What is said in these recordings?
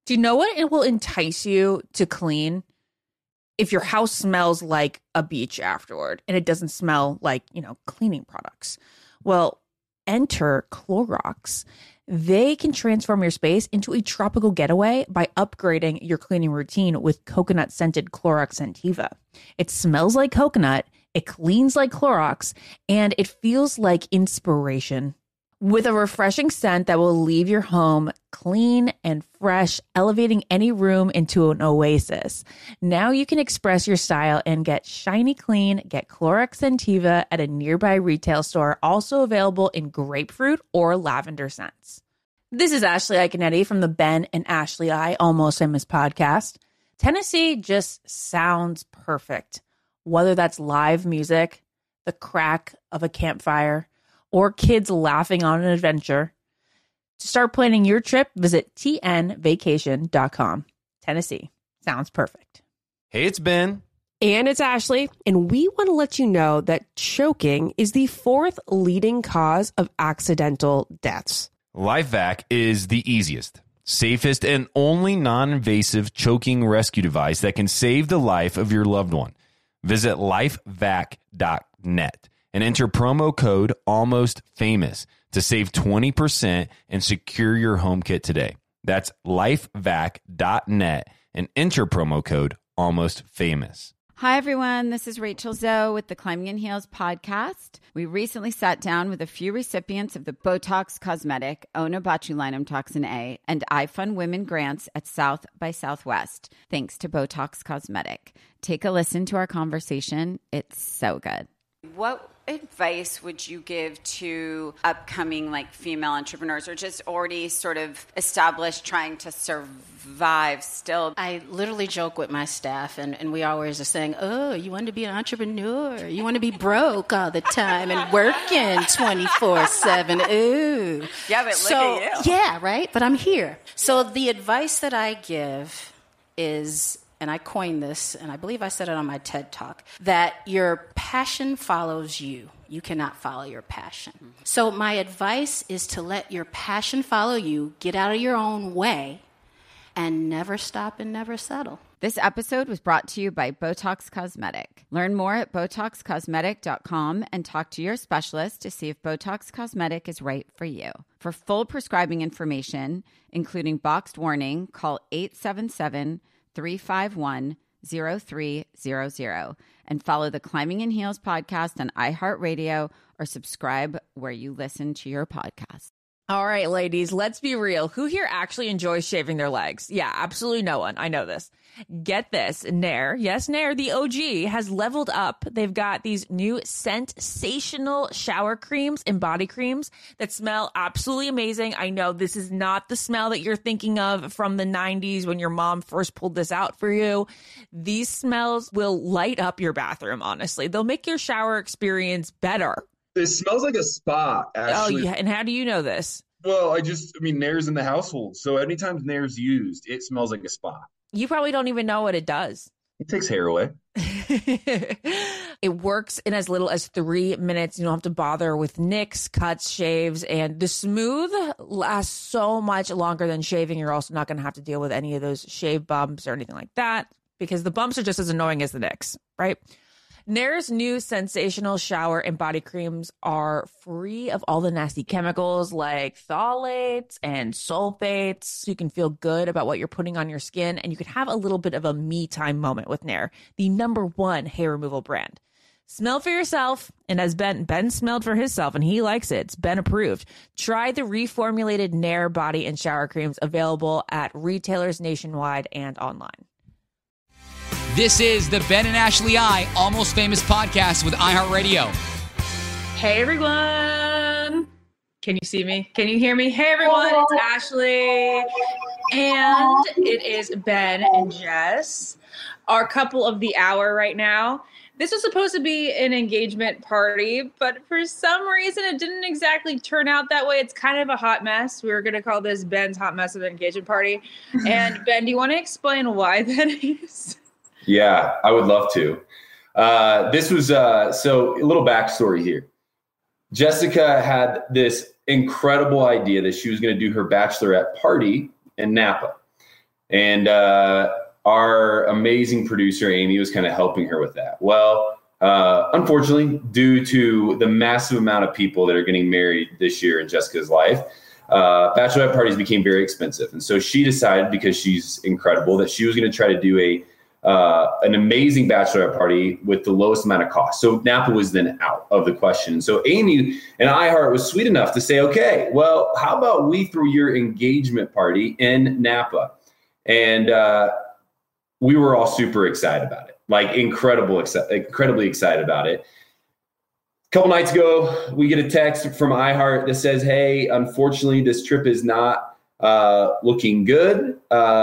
Do you know what it will entice you to clean? If your house smells like a beach afterward and it doesn't smell like, cleaning products. Well, enter Clorox. They can transform your space into a tropical getaway by upgrading your cleaning routine with coconut-scented Clorox Scentiva. It smells like coconut, it cleans like Clorox, and it feels like inspiration. With a refreshing scent that will leave your home clean and fresh, elevating any room into an oasis. Now you can express your style and get shiny clean. Get Clorox Scentiva at a nearby retail store, also available in grapefruit or lavender scents. This is Ashley Iconetti from the Ben and Ashley I Almost Famous podcast. Tennessee just sounds perfect, whether that's live music, the crack of a campfire, or kids laughing on an adventure. To start planning your trip, visit tnvacation.com. Tennessee sounds perfect. Hey, it's Ben. And it's Ashley. And we want to let you know that choking is the 4th leading cause of accidental deaths. LifeVac is the easiest, safest, and only non-invasive choking rescue device that can save the life of your loved one. Visit lifevac.net. and enter promo code ALMOSTFAMOUS to save 20% and secure your home kit today. That's lifevac.net and enter promo code ALMOSTFAMOUS. Hi, everyone. This is Rachel Zoe with the Climbing in Heels podcast. We recently sat down with a few recipients of the Botox Cosmetic, Onabotulinum Toxin A, and iFund Women grants at South by Southwest, thanks to Botox Cosmetic. Take a listen to our conversation. It's so good. What advice would you give to upcoming female entrepreneurs or just already sort of established trying to survive still? I literally joke with my staff and we always are saying, oh, you want to be an entrepreneur? You want to be broke all the time and working 24/7. Ooh. Yeah, but look at you. Yeah, right? But I'm here. So the advice that I give is, and I coined this, and I believe I said it on my TED Talk, that your passion follows you. You cannot follow your passion. So my advice is to let your passion follow you, get out of your own way, and never stop and never settle. This episode was brought to you by Botox Cosmetic. Learn more at BotoxCosmetic.com and talk to your specialist to see if Botox Cosmetic is right for you. For full prescribing information, including boxed warning, call 877-351-0300 and follow the Climbing in Heels podcast on iHeartRadio or subscribe where you listen to your podcast. All right, ladies, let's be real. Who here actually enjoys shaving their legs? Yeah, absolutely no one. I know this. Get this. Nair, yes, Nair, the OG, has leveled up. They've got these new sensational shower creams and body creams that smell absolutely amazing. I know this is not the smell that you're thinking of from the 90s when your mom first pulled this out for you. These smells will light up your bathroom, honestly. They'll make your shower experience better. It smells like a spa, actually. Oh, yeah. And how do you know this? Well, Nair's in the household. So anytime Nair's used, it smells like a spa. You probably don't even know what it does. It takes hair away. It works in as little as 3 minutes. You don't have to bother with nicks, cuts, shaves, and the smooth lasts so much longer than shaving. You're also not going to have to deal with any of those shave bumps or anything like that because the bumps are just as annoying as the nicks, right? Nair's new sensational shower and body creams are free of all the nasty chemicals like phthalates and sulfates. So you can feel good about what you're putting on your skin, and you can have a little bit of a me time moment with Nair, the #1 hair removal brand. Smell for yourself, and as Ben smelled for himself, and he likes it. It's Ben approved. Try the reformulated Nair body and shower creams available at retailers nationwide and online. This is the Ben and Ashley I Almost Famous podcast with iHeartRadio. Hey, everyone. Can you see me? Can you hear me? Hey, everyone. It's Ashley. And it is Ben and Jess, our couple of the hour right now. This was supposed to be an engagement party, but for some reason, it didn't exactly turn out that way. It's kind of a hot mess. We were going to call this Ben's hot mess of an engagement party. And Ben, do you want to explain why that is? Yeah, I would love to. This was, so a little backstory here. Jessica had this incredible idea that she was going to do her bachelorette party in Napa. And our amazing producer, Amy, was kind of helping her with that. Well, unfortunately, due to the massive amount of people that are getting married this year in Jessica's life, bachelorette parties became very expensive. And so she decided, because she's incredible, that she was going to try to do an amazing bachelorette party with the lowest amount of cost. So Napa was then out of the question. So Amy and iHeart was sweet enough to say, okay, well, how about we throw your engagement party in Napa? And we were all super excited about it, like incredibly excited about it. A couple nights ago, we get a text from iHeart that says, hey, unfortunately, this trip is not looking good,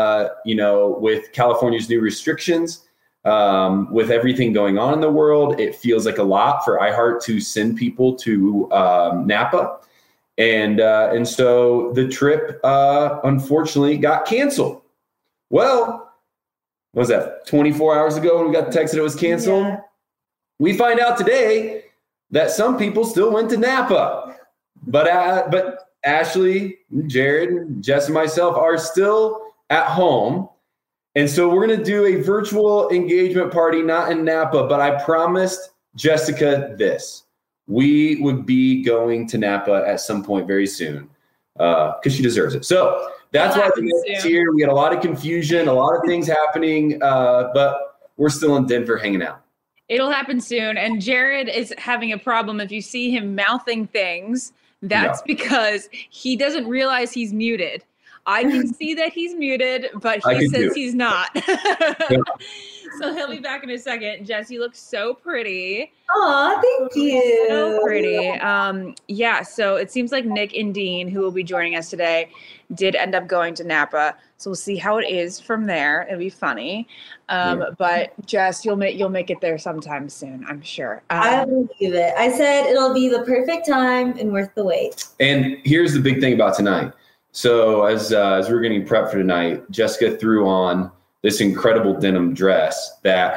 with California's new restrictions, with everything going on in the world. It feels like a lot for iHeart to send people to Napa. And so the trip, unfortunately, got canceled. Well, what was that, 24 hours ago when we got the text that it was canceled? Yeah. We find out today that some people still went to Napa. But Ashley, Jared, Jess, and myself are still at home. And so we're going to do a virtual engagement party, not in Napa, but I promised Jessica this. We would be going to Napa at some point very soon because she deserves it. So that's why we're here. We had a lot of confusion, a lot of things happening, but we're still in Denver hanging out. It'll happen soon. And Jared is having a problem. If you see him mouthing things, that's because he doesn't realize he's muted. I can see that he's muted, but he says he's not. So he'll be back in a second. Jess, you look so pretty. Aw, thank you. So pretty. So it seems like Nick and Dean, who will be joining us today, did end up going to Napa. So we'll see how it is from there. It'll be funny. But Jess, you'll make it there sometime soon, I'm sure. I believe it. I said it'll be the perfect time and worth the wait. And here's the big thing about tonight. So as we were getting prepped for tonight, Jessica threw on this incredible denim dress that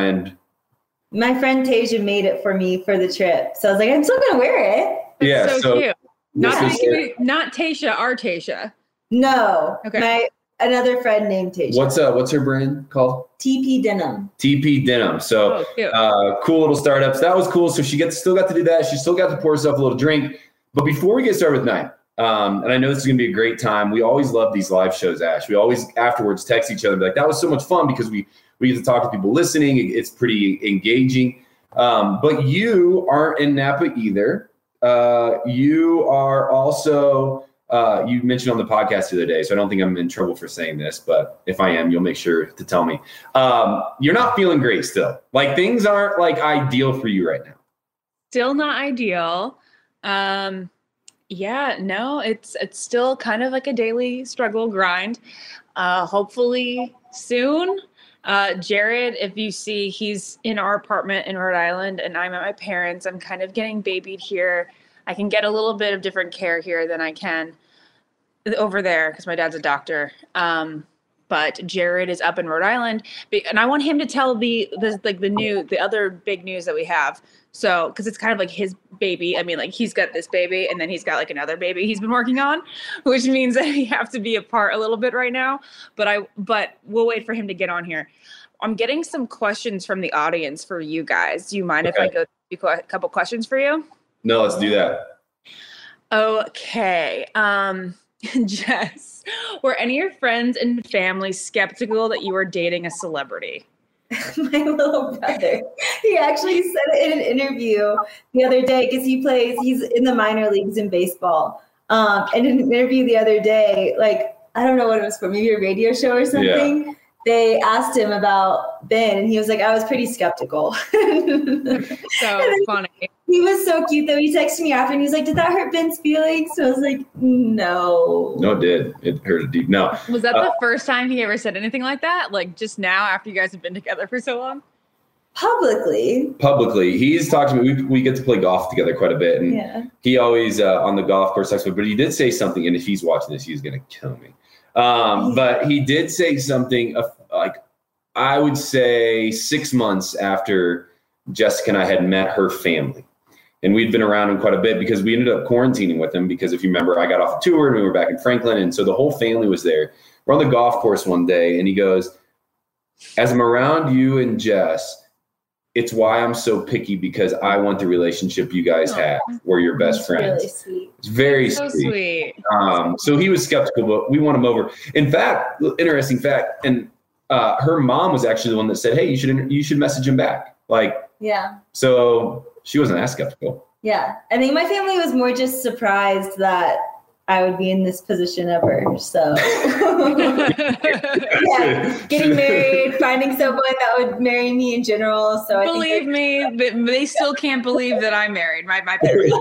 my friend Tasia made it for me for the trip. So I was like, I'm still going to wear it. That's so cute. Not Tasha, our Tasha. No. Okay. Another friend named Tasha. What's her brand called? TP Denim. TP Denim. So cool little startups. That was cool. So she still got to do that. She still got to pour herself a little drink. But before we get started with night, and I know this is going to be a great time. We always love these live shows, Ash. We always afterwards text each other and be like, that was so much fun because we get to talk to people listening. It's pretty engaging. But you aren't in Napa either. You are also, you mentioned on the podcast the other day, so I don't think I'm in trouble for saying this, but if I am, you'll make sure to tell me. You're not feeling great still. Like things aren't like ideal for you right now. Still not ideal. It's still kind of like a daily struggle grind. Hopefully soon. Jared, if you see, he's in our apartment in Rhode Island and I'm at my parents'. I'm kind of getting babied here. I can get a little bit of different care here than I can over there because my dad's a doctor. But Jared is up in Rhode Island, and I want him to tell the other big news that we have. So, because it's kind of like his baby. I mean, like he's got this baby, and then he's got like another baby he's been working on, which means that we have to be apart a little bit right now. But we'll wait for him to get on here. I'm getting some questions from the audience for you guys. Do you mind if I go through a couple questions for you? No, let's do that. Okay. Jess, were any of your friends and family skeptical that you were dating a celebrity? My little brother, he actually said it in an interview the other day because he's in the minor leagues in baseball. And in an interview the other day, like, I don't know what it was for, maybe a radio show or something. Yeah. They asked him about Ben, and he was like, I was pretty skeptical. So funny. He was so cute, though. He texted me after, and he was like, did that hurt Ben's feelings? So I was like, no. No, it did. It hurt a deep. No. Was that the first time he ever said anything like that? Like, just now, after you guys have been together for so long? Publicly. He's talked to me. We get to play golf together quite a bit. And he always, on the golf course, but he did say something, and if he's watching this, he's going to kill me. But he did say something like, I would say 6 months after Jessica and I had met her family. And we'd been around him quite a bit because we ended up quarantining with him because if you remember, I got off the tour and we were back in Franklin. And so the whole family was there. We're on the golf course one day and he goes, as I'm around you and Jess, it's why I'm so picky because I want the relationship you guys have where you're best friends. Really sweet. It's very So sweet. sweet. So he was skeptical, but we won him over. In fact, interesting fact, and her mom was actually the one that said, hey, you should message him back. Like, Yeah. so she wasn't as skeptical. Yeah. I think my family was more just surprised that I would be in this position ever. So yeah, getting married, finding someone that would marry me in general. So I Believe me, they still can't believe that I'm married. My parents.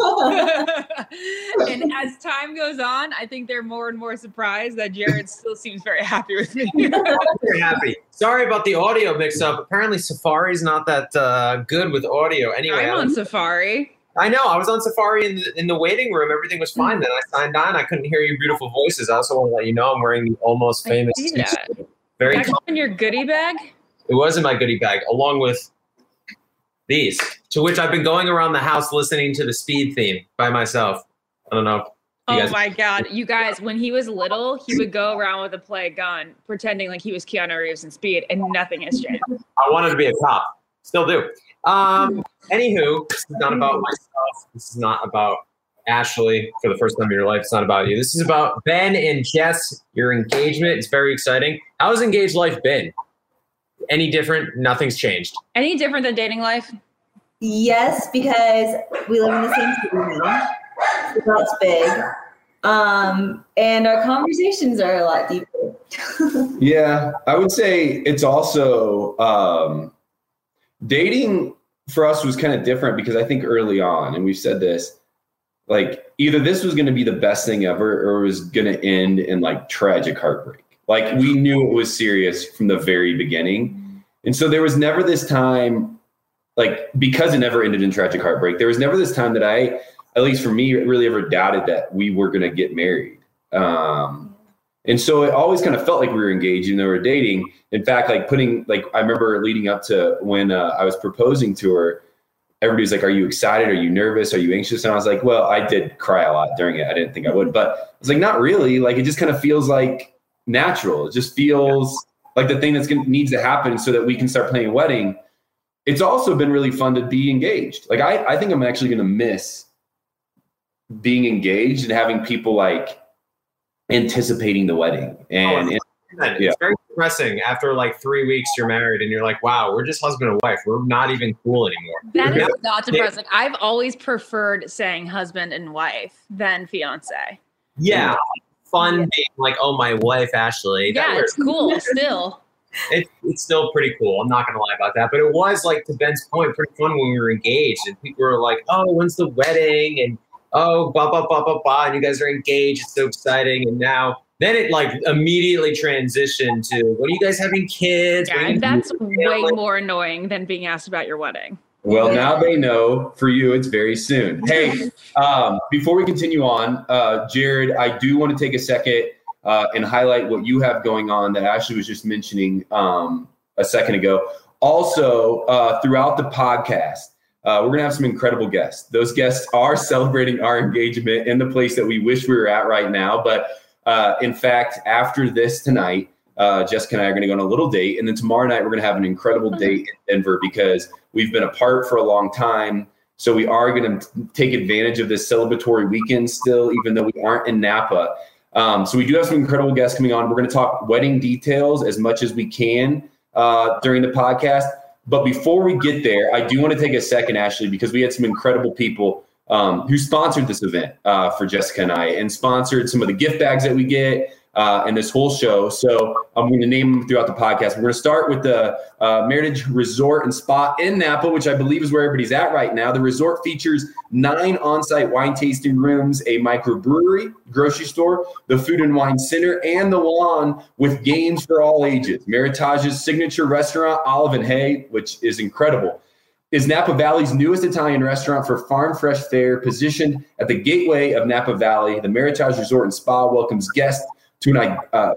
And as time goes on, I think they're more and more surprised that Jared still seems very happy with me. Very happy. Sorry about the audio mix-up. Apparently, Safari's not that good with audio. Anyway, I'm on Safari. I know. I was on Safari in the waiting room. Everything was fine. Then I signed on. I couldn't hear your beautiful voices. I also want to let you know I'm wearing the Almost Famous. I see that. Very. That's in your goodie bag? It was in my goodie bag, along with these, to which I've been going around the house listening to the Speed theme by myself. I don't know. If you Oh guys- my God. You guys, when he was little, he would go around with a play gun, pretending like he was Keanu Reeves in Speed, and nothing has changed. I wanted to be a cop. Still do. Anywho, this is not about myself. This is not about Ashley for the first time in your life. It's not about you. This is about Ben and Jess, your engagement. It's very exciting. How's engaged life been? Any different? Nothing's changed. Any different than dating life? yes, because we live in the same city now. So that's big. And our conversations are a lot deeper. Yeah, I would say it's also dating for us was kind of different because I think early on, and we've said this, like either this was going to be the best thing ever or it was going to end in like tragic heartbreak. Like we knew it was serious from the very beginning. And so there was never this time, like because it never ended in tragic heartbreak, there was never this time that I, at least for me, really ever doubted that we were going to get married. And so it always kind of felt like we were engaged and they were dating. In fact, like I remember leading up to when I was proposing to her, everybody was like, are you excited? Are you nervous? Are you anxious? And I was like, well, I did cry a lot during it. I didn't think I would, but I was like, not really. Like, it just kind of feels like natural. It just feels like the thing needs to happen so that we can start planning a wedding. It's also been really fun to be engaged. Like, I think I'm actually going to miss being engaged and having people like anticipating the wedding. And it's very depressing after like 3 weeks you're married and you're like, wow, we're just husband and wife. We're not even cool anymore. That is not depressing. I've always preferred saying husband and wife than fiance. Yeah. Fun being like, oh, my wife, Ashley. Yeah, it's cool still. It's still pretty cool. I'm not going to lie about that. But it was, like, to Ben's point, pretty fun when we were engaged. And people were like, oh, when's the wedding? And, oh, blah, blah, blah, blah, blah. And you guys are engaged. It's so exciting. And then it, like, immediately transitioned to, what are you guys having kids? Yeah, that's way more annoying than being asked about your wedding. Well, now they know. For you, it's very soon. Hey, before we continue on, Jared, I do want to take a second and highlight what you have going on that Ashley was just mentioning a second ago. Also, throughout the podcast, we're going to have some incredible guests. Those guests are celebrating our engagement in the place that we wish we were at right now. But in fact, after this tonight, Jessica and I are going to go on a little date. And then tomorrow night, we're going to have an incredible date in Denver because we've been apart for a long time. So we are going to take advantage of this celebratory weekend still, even though we aren't in Napa. So we do have some incredible guests coming on. We're going to talk wedding details as much as we can during the podcast. But before we get there, I do want to take a second, Ashley, because we had some incredible people who sponsored this event for Jessica and I and sponsored some of the gift bags that we get and this whole show. So I'm going to name them throughout the podcast. We're going to start with the Meritage Resort and Spa in Napa, which I believe is where everybody's at right now. The resort features 9 on-site wine tasting rooms, a microbrewery, grocery store, the Food and Wine Center, and the lawn with games for all ages. Meritage's signature restaurant, Olive and Hay, which is incredible, is Napa Valley's newest Italian restaurant for farm fresh fare, positioned at the gateway of Napa Valley. The Meritage Resort and Spa welcomes guests to an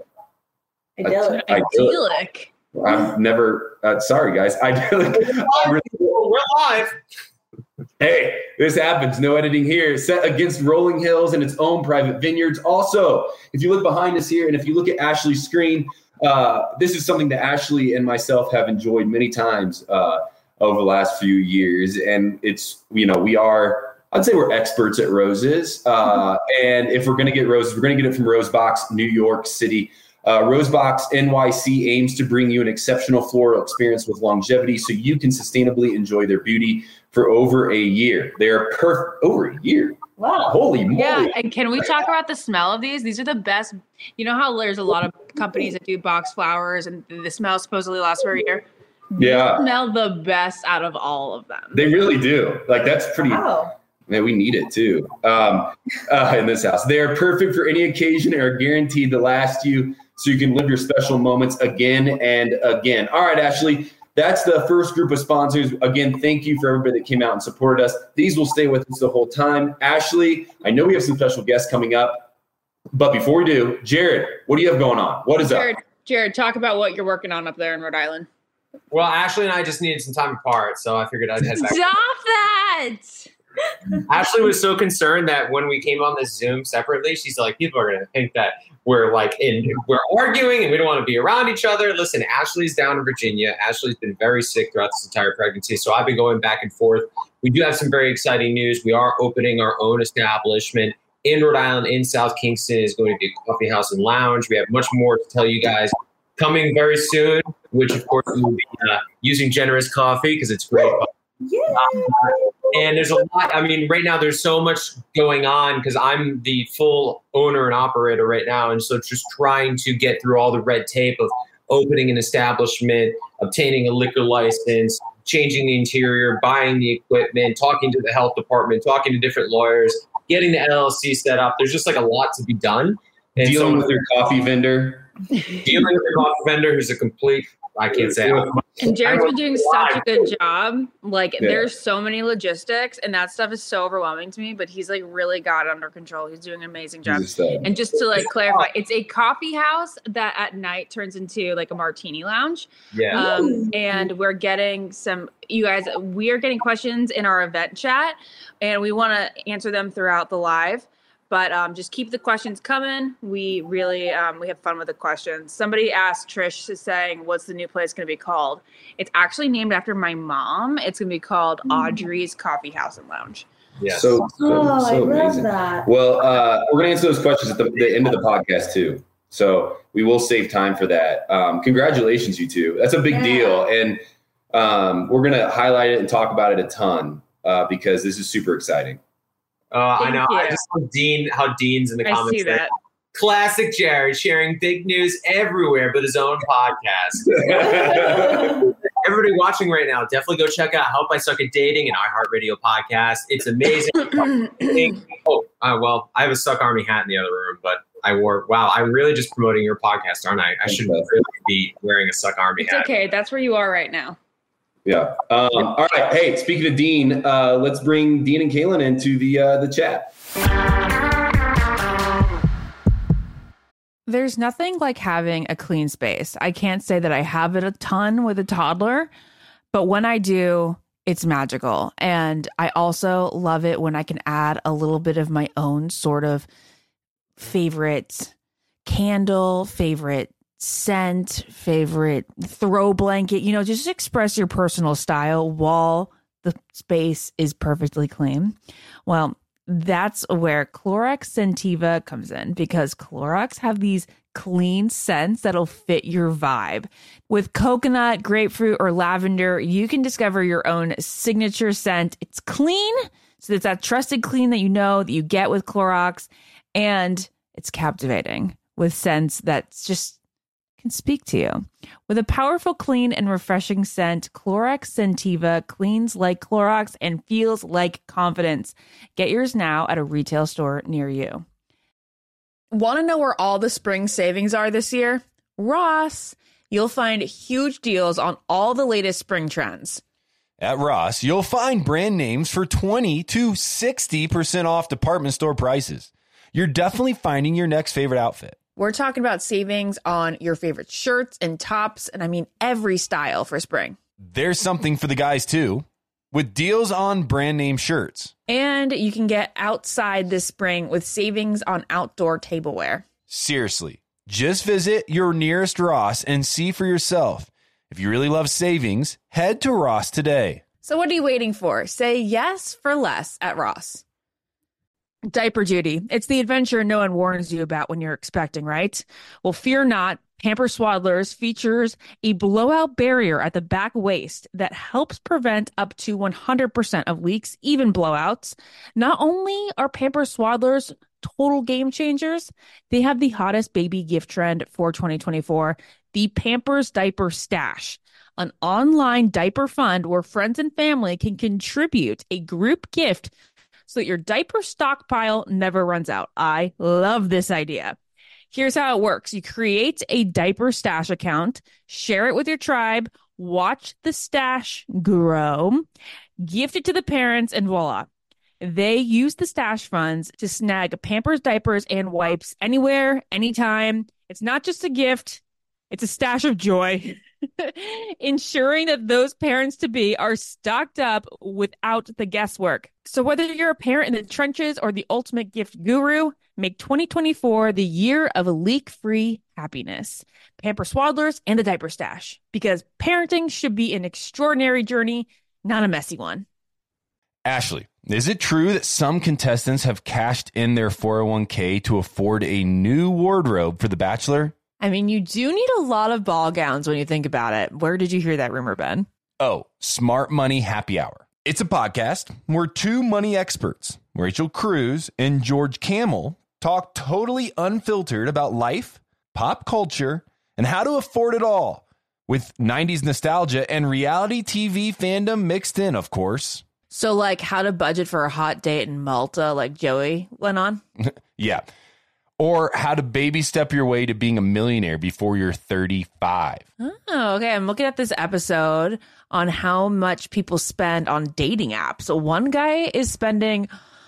Idyllic. I've never, sorry guys, idyllic. We're live. Hey, this happens. No editing here. Set against rolling hills and its own private vineyards. Also, if you look behind us here and if you look at Ashley's screen, this is something that Ashley and myself have enjoyed many times over the last few years. And it's, I'd say we're experts at roses. And if we're going to get roses, we're going to get it from Rosebox, New York City. Rosebox NYC aims to bring you an exceptional floral experience with longevity so you can sustainably enjoy their beauty for over a year. They are perfect over a year. Wow. Holy moly. Yeah, and can we talk about the smell of these? These are the best. You know how there's a lot of companies that do box flowers and the smell supposedly lasts for a year? Yeah. They smell the best out of all of them. They really do. Like, that's pretty. Wow. Man, we need it too in this house. They are perfect for any occasion and are guaranteed to last you so you can live your special moments again and again. All right, Ashley, that's the first group of sponsors. Again, thank you for everybody that came out and supported us. These will stay with us the whole time. Ashley, I know we have some special guests coming up, but before we do, Jared, what do you have going on? What is up? Jared, talk about what you're working on up there in Rhode Island. Well, Ashley and I just needed some time apart, so I figured I'd head back. Stop that! Ashley was so concerned that when we came on this Zoom separately, she's like, people are going to think that we're arguing and we don't want to be around each other. Listen, Ashley's down in Virginia. Ashley's been very sick throughout this entire pregnancy, so I've been going back and forth. We do have some very exciting news. We are opening our own establishment in Rhode Island, in South Kingston. Is going to be a coffee house and lounge. We have much more to tell you guys coming very soon, which of course we will be using Generous Coffee because it's great. Yeah. And there's a lot. I mean, right now there's so much going on because I'm the full owner and operator right now. And so just trying to get through all the red tape of opening an establishment, obtaining a liquor license, changing the interior, buying the equipment, talking to the health department, talking to different lawyers, getting the LLC set up. There's just like a lot to be done. And Dealing with your coffee vendor. Dealing with your coffee vendor who's a complete, I can't say. And Jared's been doing such a good job. Like, there's so many logistics, and that stuff is so overwhelming to me, but he's like really got it under control. He's doing an amazing job. And just to like clarify, it's a coffee house that at night turns into like a martini lounge. Yeah. And we're getting we are getting questions in our event chat, and we want to answer them throughout the live. But just keep the questions coming. We really we have fun with the questions. Somebody asked Trish, saying, "What's the new place going to be called?" It's actually named after my mom. It's going to be called Audrey's Coffee House and Lounge. Yeah. So I love amazing. that. Well, we're going to answer those questions at the end of the podcast too. So we will save time for that. Congratulations, you two. That's a big deal. And we're going to highlight it and talk about it a ton because this is super exciting. I know. You. I just love how Dean's in the comments. I see there. that. Classic Jared, sharing big news everywhere but his own podcast. Everybody watching right now, definitely go check out Help I Suck at Dating, an iHeartRadio podcast. It's amazing. Well, I have a Suck Army hat in the other room, but I'm really just promoting your podcast, aren't I? I should really be wearing a Suck Army hat. It's okay. That's where you are right now. Yeah. All right. Hey, speaking of Dean, let's bring Dean and Kaylin into the chat. There's nothing like having a clean space. I can't say that I have it a ton with a toddler, but when I do, it's magical. And I also love it when I can add a little bit of my own sort of favorite candle, favorite scent, favorite throw blanket, just express your personal style while the space is perfectly clean. Well, that's where Clorox Scentiva comes in, because Clorox have these clean scents that'll fit your vibe. With coconut, grapefruit, or lavender, you can discover your own signature scent. It's clean, so it's that trusted clean that you get with Clorox, and it's captivating with scents that's just can speak to you. With a powerful, clean, and refreshing scent, Clorox Scentiva cleans like Clorox and feels like confidence. Get yours now at a retail store near you. Want to know where all the spring savings are this year? Ross. You'll find huge deals on all the latest spring trends. At Ross, you'll find brand names for 20 to 60% off department store prices. You're definitely finding your next favorite outfit. We're talking about savings on your favorite shirts and tops, and I mean every style for spring. There's something for the guys, too. with deals on brand name shirts. And you can get outside this spring with savings on outdoor tableware. Seriously, just visit your nearest Ross and see for yourself. If you really love savings, head to Ross today. So what are you waiting for? Say yes for less at Ross. Diaper duty. It's the adventure no one warns you about when you're expecting, right? Well, fear not. Pampers Swaddlers features a blowout barrier at the back waist that helps prevent up to 100% of leaks, even blowouts. Not only are Pampers Swaddlers total game changers, they have the hottest baby gift trend for 2024, the Pampers Diaper Stash, an online diaper fund where friends and family can contribute a group gift so that your diaper stockpile never runs out. I love this idea. Here's how it works. You create a diaper stash account, share it with your tribe, watch the stash grow, gift it to the parents, and voila. They use the stash funds to snag Pampers diapers and wipes anywhere, anytime. It's not just a gift. It's a stash of joy, ensuring that those parents-to-be are stocked up without the guesswork. So whether you're a parent in the trenches or the ultimate gift guru, make 2024 the year of leak-free happiness. Pampers Swaddlers and the Diaper Stash, because parenting should be an extraordinary journey, not a messy one. Ashley, is it true that some contestants have cashed in their 401k to afford a new wardrobe for The Bachelor? I mean, you do need a lot of ball gowns when you think about it. Where did you hear that rumor, Ben? Oh, Smart Money Happy Hour. It's a podcast where two money experts, Rachel Cruz and George Camel, talk totally unfiltered about life, pop culture, and how to afford it all, with 90s nostalgia and reality TV fandom mixed in, of course. So like how to budget for a hot date in Malta like Joey went on? Yeah. Or how to baby step your way to being a millionaire before you're 35. Oh, okay. I'm looking at this episode on how much people spend on dating apps. So one guy is spending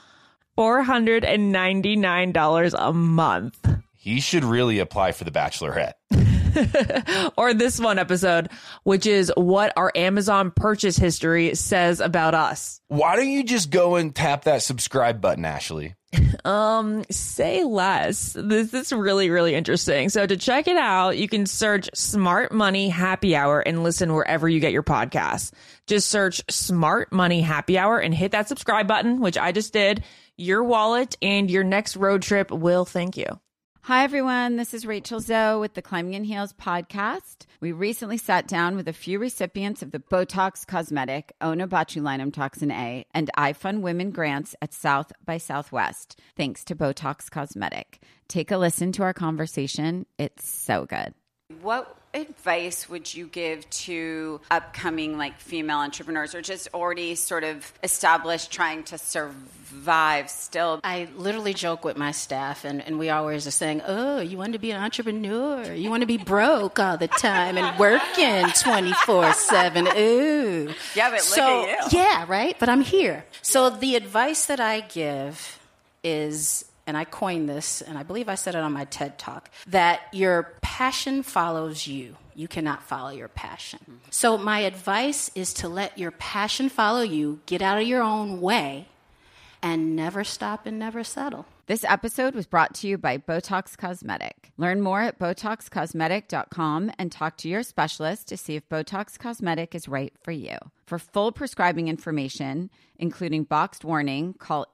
$499 a month. He should really apply for The Bachelorette. Or this one episode, which is what our Amazon purchase history says about us. Why don't you just go and tap that subscribe button, Ashley? Say less. This is really, really interesting. So to check it out, you can search Smart Money Happy Hour and listen wherever you get your podcasts. Just search Smart Money Happy Hour and hit that subscribe button, which I just did. Your wallet and your next road trip will thank you. Hi, everyone. This is Rachel Zoe with the Climbing in Heels podcast. We recently sat down with a few recipients of the Botox Cosmetic, Onabotulinum Toxin A, and iFund Women grants at South by Southwest, thanks to Botox Cosmetic. Take a listen to our conversation. It's so good. What advice would you give to upcoming female entrepreneurs or just already sort of established trying to survive still? I literally joke with my staff and we always are saying, oh, you want to be an entrepreneur? You want to be broke all the time and working 24/7. Ooh. Yeah, but look at you. Yeah, right? But I'm here. So the advice that I give is, and I coined this, and I believe I said it on my TED Talk, that your passion follows you. You cannot follow your passion. So my advice is to let your passion follow you, get out of your own way, and never stop and never settle. This episode was brought to you by Botox Cosmetic. Learn more at BotoxCosmetic.com and talk to your specialist to see if Botox Cosmetic is right for you. For full prescribing information, including boxed warning, call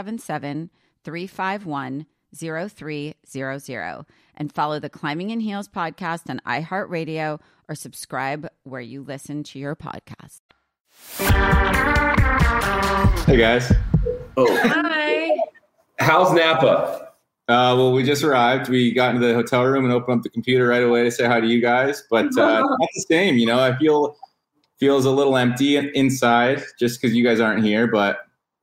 877-351-0300 and follow the Climbing in Heels podcast on iHeartRadio or subscribe where you listen to your podcast. Hey guys. Oh, Hi. how's Napa? Well, we just arrived. We got into the hotel room and opened up the computer right away to say hi to you guys. But it's not the same, I feels a little empty inside just because you guys aren't here. But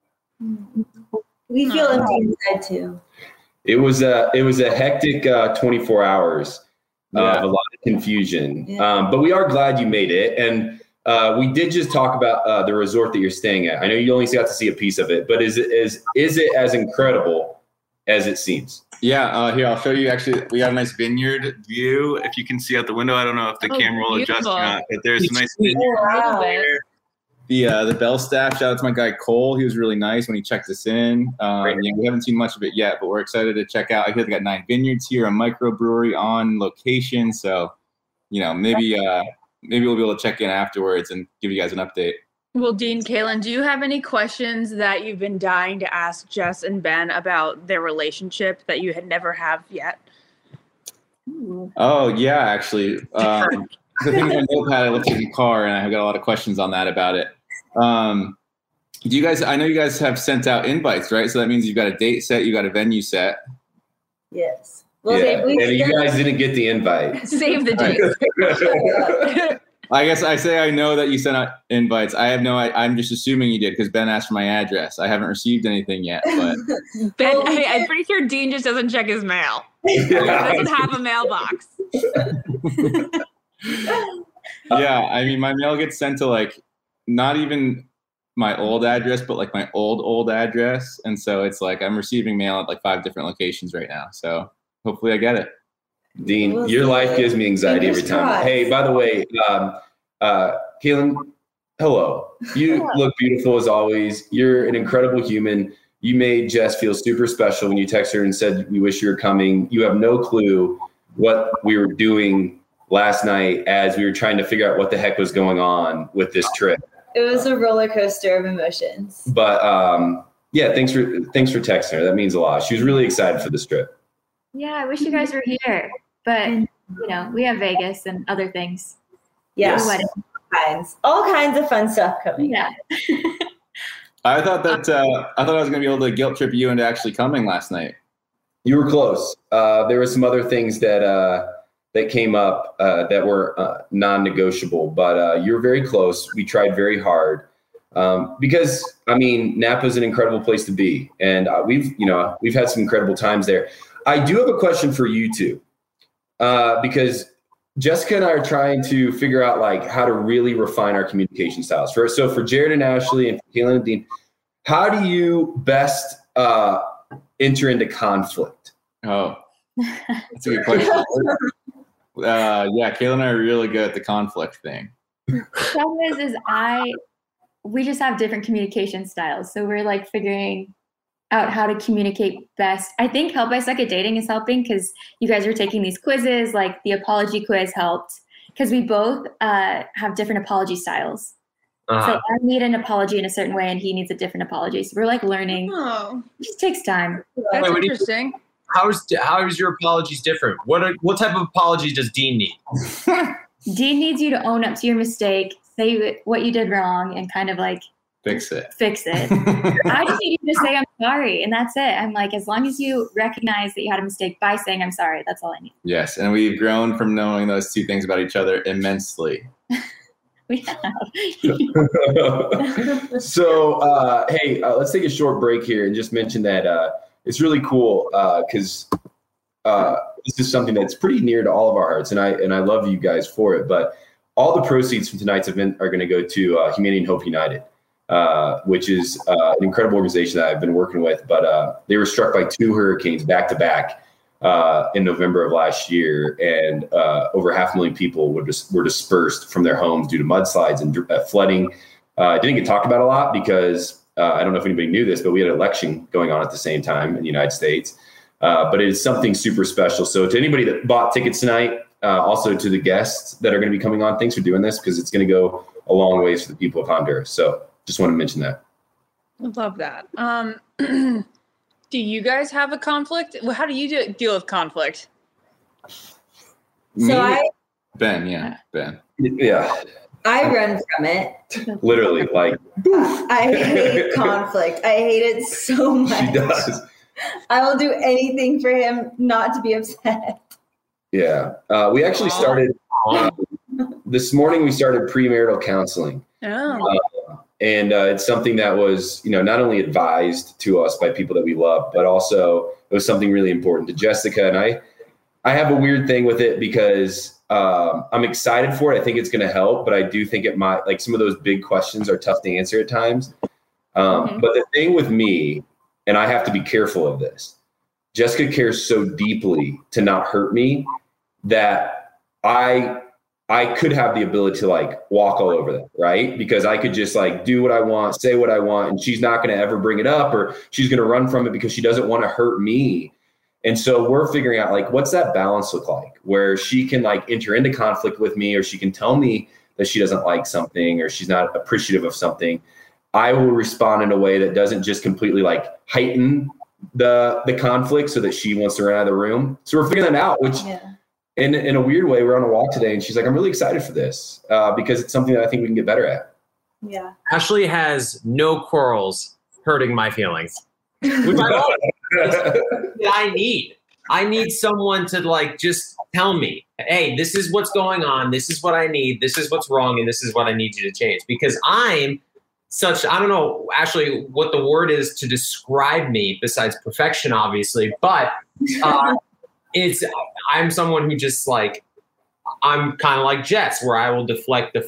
We feel empty inside too. It was a hectic 24 hours of a lot of confusion. Yeah. But we are glad you made it. And we did just talk about the resort that you're staying at. I know you only got to see a piece of it, but is it as incredible as it seems? yeah, here, I'll show you. Actually, we got a nice vineyard view. If you can see out the window, I don't know if the camera will adjust or not, but there's a nice vineyard Wow. there. the Bell staff. Shout out to my guy Cole. He was really nice when he checked us in. We haven't seen much of it yet, but we're excited to check out. I hear they got 9 vineyards here, a microbrewery on location. So, maybe we'll be able to check in afterwards and give you guys an update. Well, Dean, Kaylin, do you have any questions that you've been dying to ask Jess and Ben about their relationship that you had never have yet? Oh, yeah, actually. The thing with my notepad, I left it in the car, and I've got a lot of questions on that about it. Do you guys, I know you guys have sent out invites, right? So that means you've got a date set, you got a venue set. Yes. Well, and you guys didn't get the invite. Save the date. I guess I say I know that you sent out invites. I'm just assuming you did because Ben asked for my address. I haven't received anything yet. But Ben, I'm pretty sure Dean just doesn't check his mail. He doesn't have a mailbox. Yeah, I mean, my mail gets sent to not even my old address, but my old address. And so it's I'm receiving mail at 5 different locations right now. So hopefully I get it. Dean, your life gives me anxiety every time. Hey, by the way, Kaylin, hello. You look beautiful as always. You're an incredible human. You made Jess feel super special when you texted her and said, we wish you were coming. You have no clue what we were doing last night as we were trying to figure out what the heck was going on with this trip. It was a roller coaster of emotions. But yeah, thanks for texting her. That means a lot. She was really excited for this trip. Yeah, I wish you guys were here. But, we have Vegas and other things. Yes. All kinds of fun stuff coming. Yeah. I thought I was going to be able to guilt trip you into actually coming last night. You were close. There were some other things that came up that were non-negotiable, but you're very close. We tried very hard because, Napa is an incredible place to be, and we've had some incredible times there. I do have a question for you two. Because Jessica and I are trying to figure out how to really refine our communication styles. So for Jared and Ashley and for Kaylin and Dean, how do you best enter into conflict? Oh, that's a good question. Kaylin and I are really good at the conflict thing. The problem is we just have different communication styles. So we're figuring out how to communicate best. I think Help I Suck at Dating is helping because you guys are taking these quizzes, the apology quiz helped because we both have different apology styles. So I need an apology in a certain way and he needs a different apology. So we're learning. Oh, it just takes time. That's interesting. How is your apologies different? What type of apology does Dean need? Dean needs you to own up to your mistake, say what you did wrong, and kind of fix it. I just need you to say I'm sorry, and that's it. I'm as long as you recognize that you had a mistake by saying I'm sorry, that's all I need. Yes, and we've grown from knowing those 2 things about each other immensely. We have. So, hey, let's take a short break here and just mention that it's really cool because this is something that's pretty near to all of our hearts, and I love you guys for it. But all the proceeds from tonight's event are going to go to Humanity and Hope United. Which is an incredible organization that I've been working with. But they were struck by 2 hurricanes back to back in November of last year, and over 500,000 people were dispersed from their homes due to mudslides and flooding. It didn't get talked about a lot because I don't know if anybody knew this, but we had an election going on at the same time in the United States. But it is something super special. So to anybody that bought tickets tonight, also to the guests that are going to be coming on, thanks for doing this because it's going to go a long ways for the people of Honduras. So just want to mention that. I love that. Do you guys have a conflict? Well, how do you deal with conflict? So Ben. Yeah. I run from it. Literally, I hate conflict. I hate it so much. She does. I will do anything for him not to be upset. Yeah. We actually started this morning. We started premarital counseling. Oh. And it's something that was, not only advised to us by people that we love, but also it was something really important to Jessica. And I have a weird thing with it because I'm excited for it. I think it's going to help, but I do think it might, some of those big questions are tough to answer at times. But the thing with me, and I have to be careful of this, Jessica cares so deeply to not hurt me that I I could have the ability to like walk all over that, right? Because I could just like do what I want, say what I want, and she's not going to ever bring it up, or she's going to run from it because she doesn't want to hurt me. And so we're figuring out like, what's that balance look like where she can like enter into conflict with me, or she can tell me that she doesn't like something or she's not appreciative of something. I will respond in a way that doesn't just completely like heighten the conflict so that she wants to run out of the room. So we're figuring that out, which in a weird way, we're on a walk today and she's like, I'm really excited for this because it's something that I think we can get better at. Yeah. Ashley has no quarrels hurting my feelings, which I need. I need someone to like just tell me, hey, this is what's going on. This is what I need. This is what's wrong. And this is what I need you to change. Because I'm such, I don't know, Ashley, what the word is to describe me besides perfection, obviously. But I'm someone who just like, I'm kind of like Jess, where I will deflect.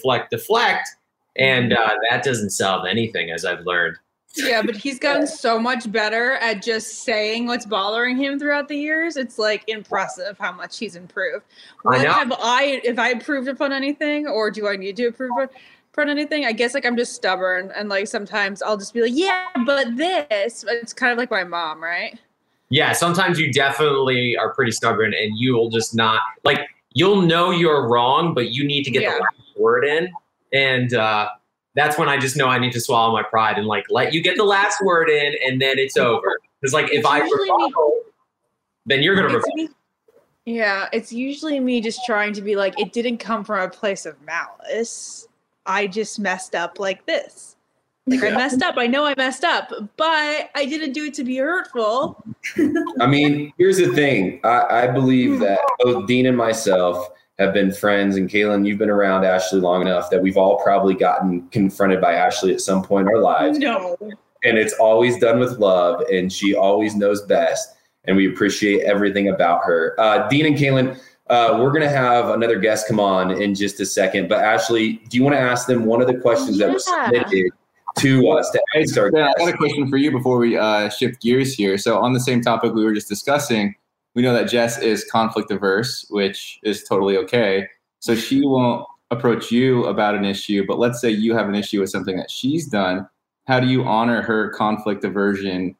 And that doesn't solve anything, as I've learned. Yeah, but he's gotten so much better at just saying what's bothering him throughout the years. It's like impressive how much he's improved. What have I improved upon anything, or do I need to improve upon anything? I guess like I'm just stubborn, and like sometimes I'll just be like, yeah, but this. It's kind of like my mom, right? Yeah, sometimes you definitely are pretty stubborn, and you will just not like. You'll know you're wrong, but you need to get the last word in, and that's when I just know I need to swallow my pride and like let you get the last word in, and then it's over. Because like if I rebuttal, then you're gonna rebuttal. Yeah, it's usually me just trying to be like, it didn't come from a place of malice. I just messed up like this. Like I messed up. I know I messed up, but I didn't do it to be hurtful. I mean, here's the thing. I believe that both Dean and myself have been friends, and Kaylin, you've been around Ashley long enough that we've all probably gotten confronted by Ashley at some point in our lives. No. And it's always done with love, and she always knows best, and we appreciate everything about her. Dean and Kaylin, we're going to have another guest come on in just a second, but Ashley, do you want to ask them one of the questions that were submitted to us to answer? I got a question for you before we shift gears here. So on the same topic we were just discussing, we know that Jess is conflict averse, which is totally okay. So she won't approach you about an issue, but let's say you have an issue with something that she's done. How do you honor her conflict aversion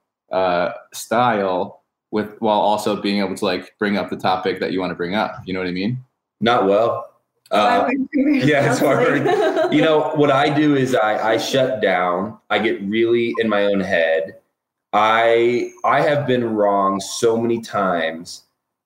style while also being able to like bring up the topic that you want to bring up? You know what I mean? Not well. Yeah, it's hard. You know, what I do is I shut down. I get really in my own head. I have been wrong so many times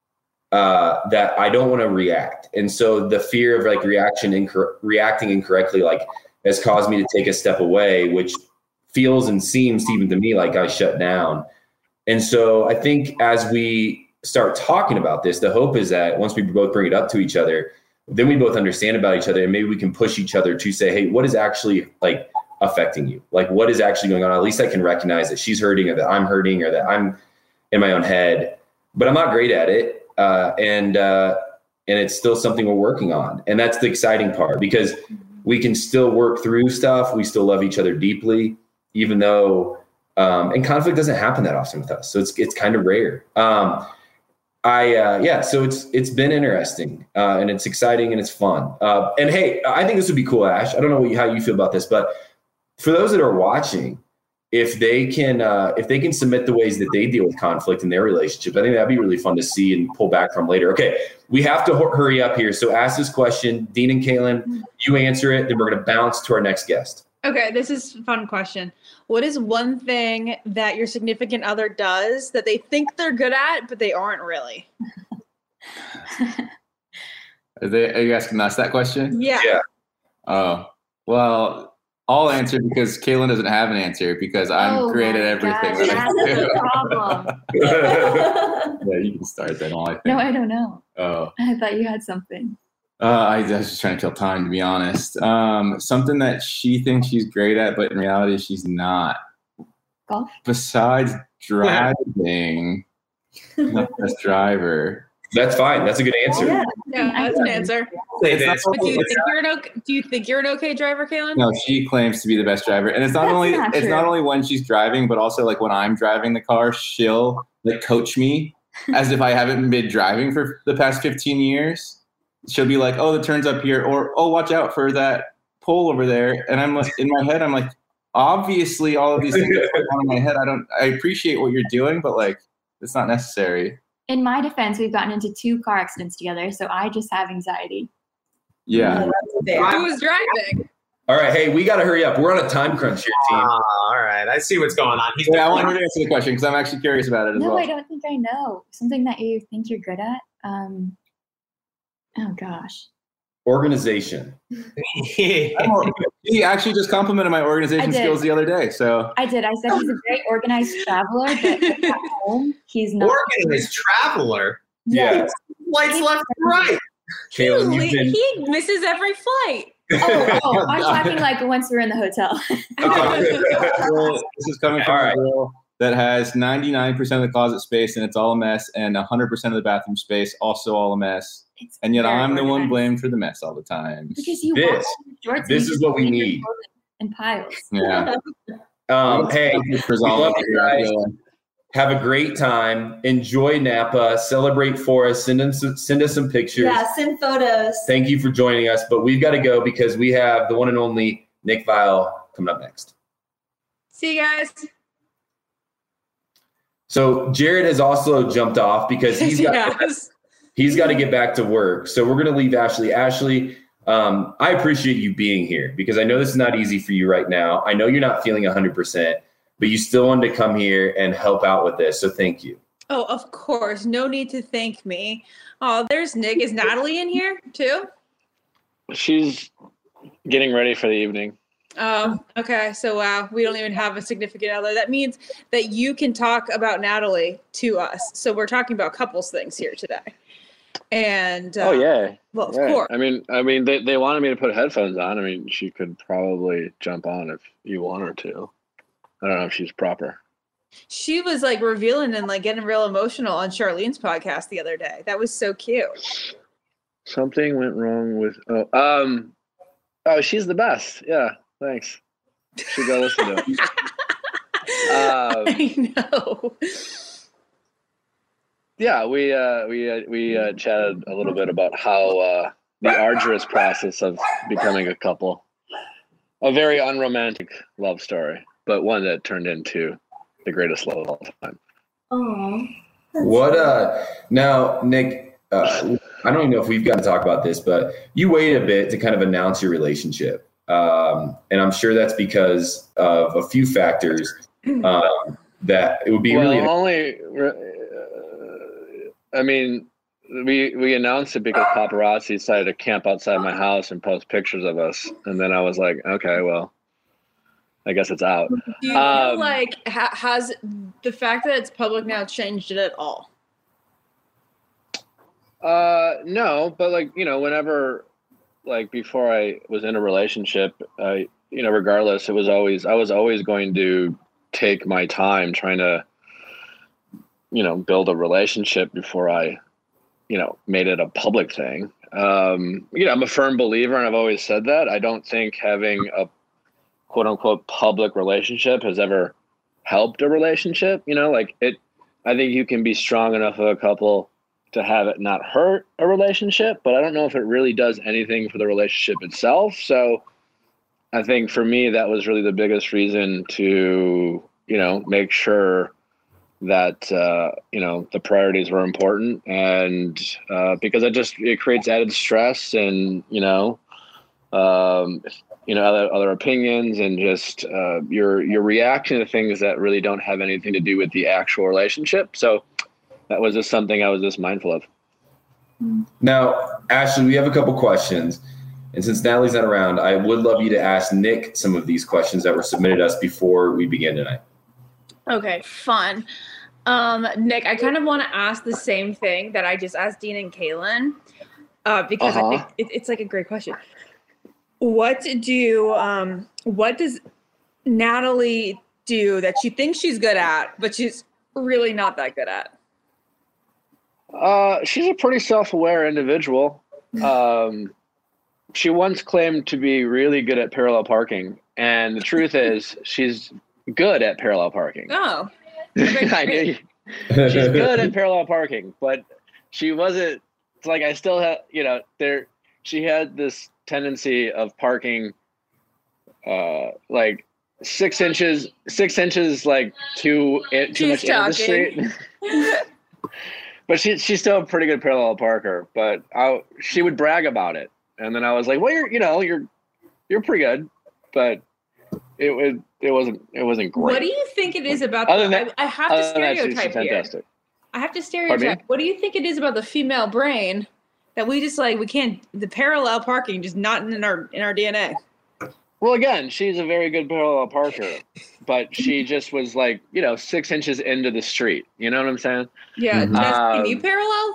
that I don't want to react. And so the fear of like reacting incorrectly, like has caused me to take a step away, which feels and seems even to me like I shut down. And so I think as we start talking about this, the hope is that once we both bring it up to each other, then we both understand about each other, and maybe we can push each other to say, hey, what is actually like affecting you? Like what is actually going on? At least I can recognize that she's hurting, or that I'm hurting, or that I'm in my own head, but I'm not great at it. And it's still something we're working on. And that's the exciting part, because we can still work through stuff. We still love each other deeply, even though, and conflict doesn't happen that often with us. So it's kind of rare. So it's been interesting, and it's exciting, and it's fun. And hey, I think this would be cool, Ash. I don't know how you feel about this, but for those that are watching, if they can submit the ways that they deal with conflict in their relationship, I think that'd be really fun to see and pull back from later. Okay, we have to hurry up here. So ask this question, Dean and Kaylin, you answer it, then we're going to bounce to our next guest. Okay, this is a fun question. What is one thing that your significant other does that they think they're good at, but they aren't really? Are you asking us that question? Yeah. Oh, well, I'll answer because Kaylin doesn't have an answer, because I'm great at everything. Gosh, that's the problem. Yeah, you can start then. I think. No, I don't know. Oh. I thought you had something. I was just trying to kill time, to be honest. Something that she thinks she's great at, but in reality, she's not. Golf? Besides driving, not the best driver. That's fine. That's a good answer. Yeah, that's an answer. But do you think you're an okay driver, Kaylin? No, she claims to be the best driver, and it's not only when she's driving, but also like when I'm driving the car, she'll like coach me as if I haven't been driving for the past 15 years. she'll be like, "Oh, the turn's up here," or "Oh, watch out for that pole over there." And I'm like, in my head, I'm like, obviously, all of these things are going on in my head. I appreciate what you're doing, but like, it's not necessary. In my defense, we've gotten into 2 car accidents together, so I just have anxiety. Yeah. Who was driving? All right, hey, we got to hurry up. We're on a time crunch here, team. All right, I see what's going on. I want her to answer the question because I'm actually curious about it as well. No, I don't think I know. Something that you think you're good at? Oh, gosh. Organization. He actually just complimented my organization skills the other day. So I did. I said he's a very organized traveler, but at home, he's not. Organized traveler? Yeah. Lights left and right. Kaylin, He misses every flight. Oh, I'm talking like once we're in the hotel. Well, this is coming from a girl that has 99% of the closet space and it's all a mess, and 100% of the bathroom space also all a mess. And yet I'm the one blamed for the mess all the time. Because you this is what we need. In piles. Yeah. Hey, we love you guys. Have a great time. Enjoy Napa. Celebrate for us. Send us some pictures. Yeah, send photos. Thank you for joining us. But we've got to go because we have the one and only Nick Viall coming up next. See you guys. So Jared has also jumped off because he's got to get back to work. So we're going to leave Ashley. Ashley, I appreciate you being here because I know this is not easy for you right now. I know you're not feeling 100%. But you still wanted to come here and help out with this. So thank you. Oh, of course. No need to thank me. Oh, there's Nick. Is Natalie in here too? She's getting ready for the evening. Oh, okay. So, wow, we don't even have a significant other. That means that you can talk about Natalie to us. So we're talking about couples things here today. And oh yeah, well, of course. I mean, they wanted me to put headphones on. I mean, she could probably jump on if you want her to. I don't know if she's proper. She was like revealing and like getting real emotional on Charlene's podcast the other day. That was so cute. Something went wrong with. Oh, she's the best. Yeah, thanks. Should go listen to it. I know. Yeah, we chatted a little bit about how the arduous process of becoming a couple. A very unromantic love story, but one that turned into the greatest love of all time. Oh. What now, Nick, I don't even know if we've got to talk about this, but you waited a bit to kind of announce your relationship. And I'm sure that's because of a few factors that it would be I mean, we announced it because paparazzi decided to camp outside my house and post pictures of us. And then I was like, okay, well, I guess it's out. Do you feel like has the fact that it's public now changed it at all? No, but like, you know, whenever, like before I was in a relationship, regardless, I was always going to take my time trying to, build a relationship before I, made it a public thing. I'm a firm believer, and I've always said that. I don't think having a quote unquote public relationship has ever helped a relationship. I think you can be strong enough of a couple to have it not hurt a relationship, but I don't know if it really does anything for the relationship itself. So I think for me, that was really the biggest reason to, make sure that, the priorities were important, and because it creates added stress and, other opinions and just your reaction to things that really don't have anything to do with the actual relationship. So that was just something I was just mindful of. Now, Ashley, we have a couple questions. And since Natalie's not around, I would love you to ask Nick some of these questions that were submitted us before we begin tonight. Okay, fun. Nick, I kind of want to ask the same thing that I just asked Dean and Kaylin, because I think it's like a great question. What does Natalie do that she thinks she's good at, but she's really not that good at? She's a pretty self-aware individual. She once claimed to be really good at parallel parking, and the truth is she's good at parallel parking. Oh. I knew she's good at parallel parking, but she wasn't it's like I still have, she had this tendency of parking like 6 inches like too much into the street. But she's still a pretty good parallel parker, but she would brag about it. And then I was like, well, you're pretty good, but it wasn't great. What do you think it is about I have to stereotype here. I have to stereotype. What do you think it is about the female brain that we just we can't, the parallel parking just not in our DNA? Well, again, she's a very good parallel parker, but she just was 6 inches into the street. You know what I'm saying? Yeah. Can you parallel?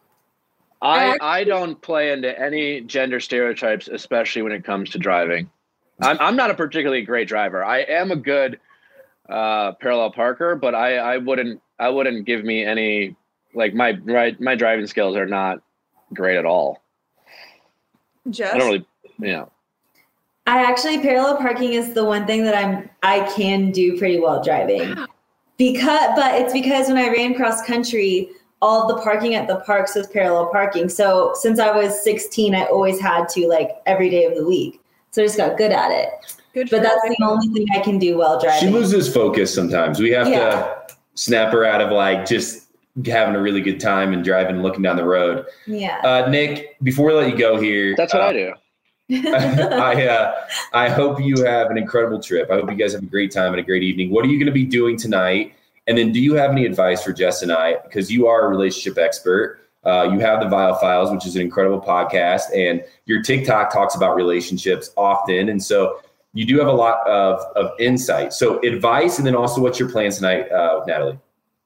I don't play into any gender stereotypes, especially when it comes to driving. I'm not a particularly great driver. I am a good parallel parker, but I wouldn't give me any, my driving skills are not great at all. Just I don't really, I actually, parallel parking is the one thing that I can do pretty well driving. But it's because when I ran cross country, all of the parking at the parks was parallel parking. So since I was 16, I always had to every day of the week. So I just got good at it. But that's the only thing I can do well driving. She loses focus sometimes. We have to snap her out of just having a really good time and driving and looking down the road. Yeah. Nick, before we let you go here. That's what I do. I hope you have an incredible trip. I hope you guys have a great time and a great evening. What are you going to be doing tonight? And then do you have any advice for Jess and I? Because you are a relationship expert. You have the Viall Files, which is an incredible podcast, and your TikTok talks about relationships often. And so you do have a lot of insight. So advice, and then also what's your plans tonight, Natalie?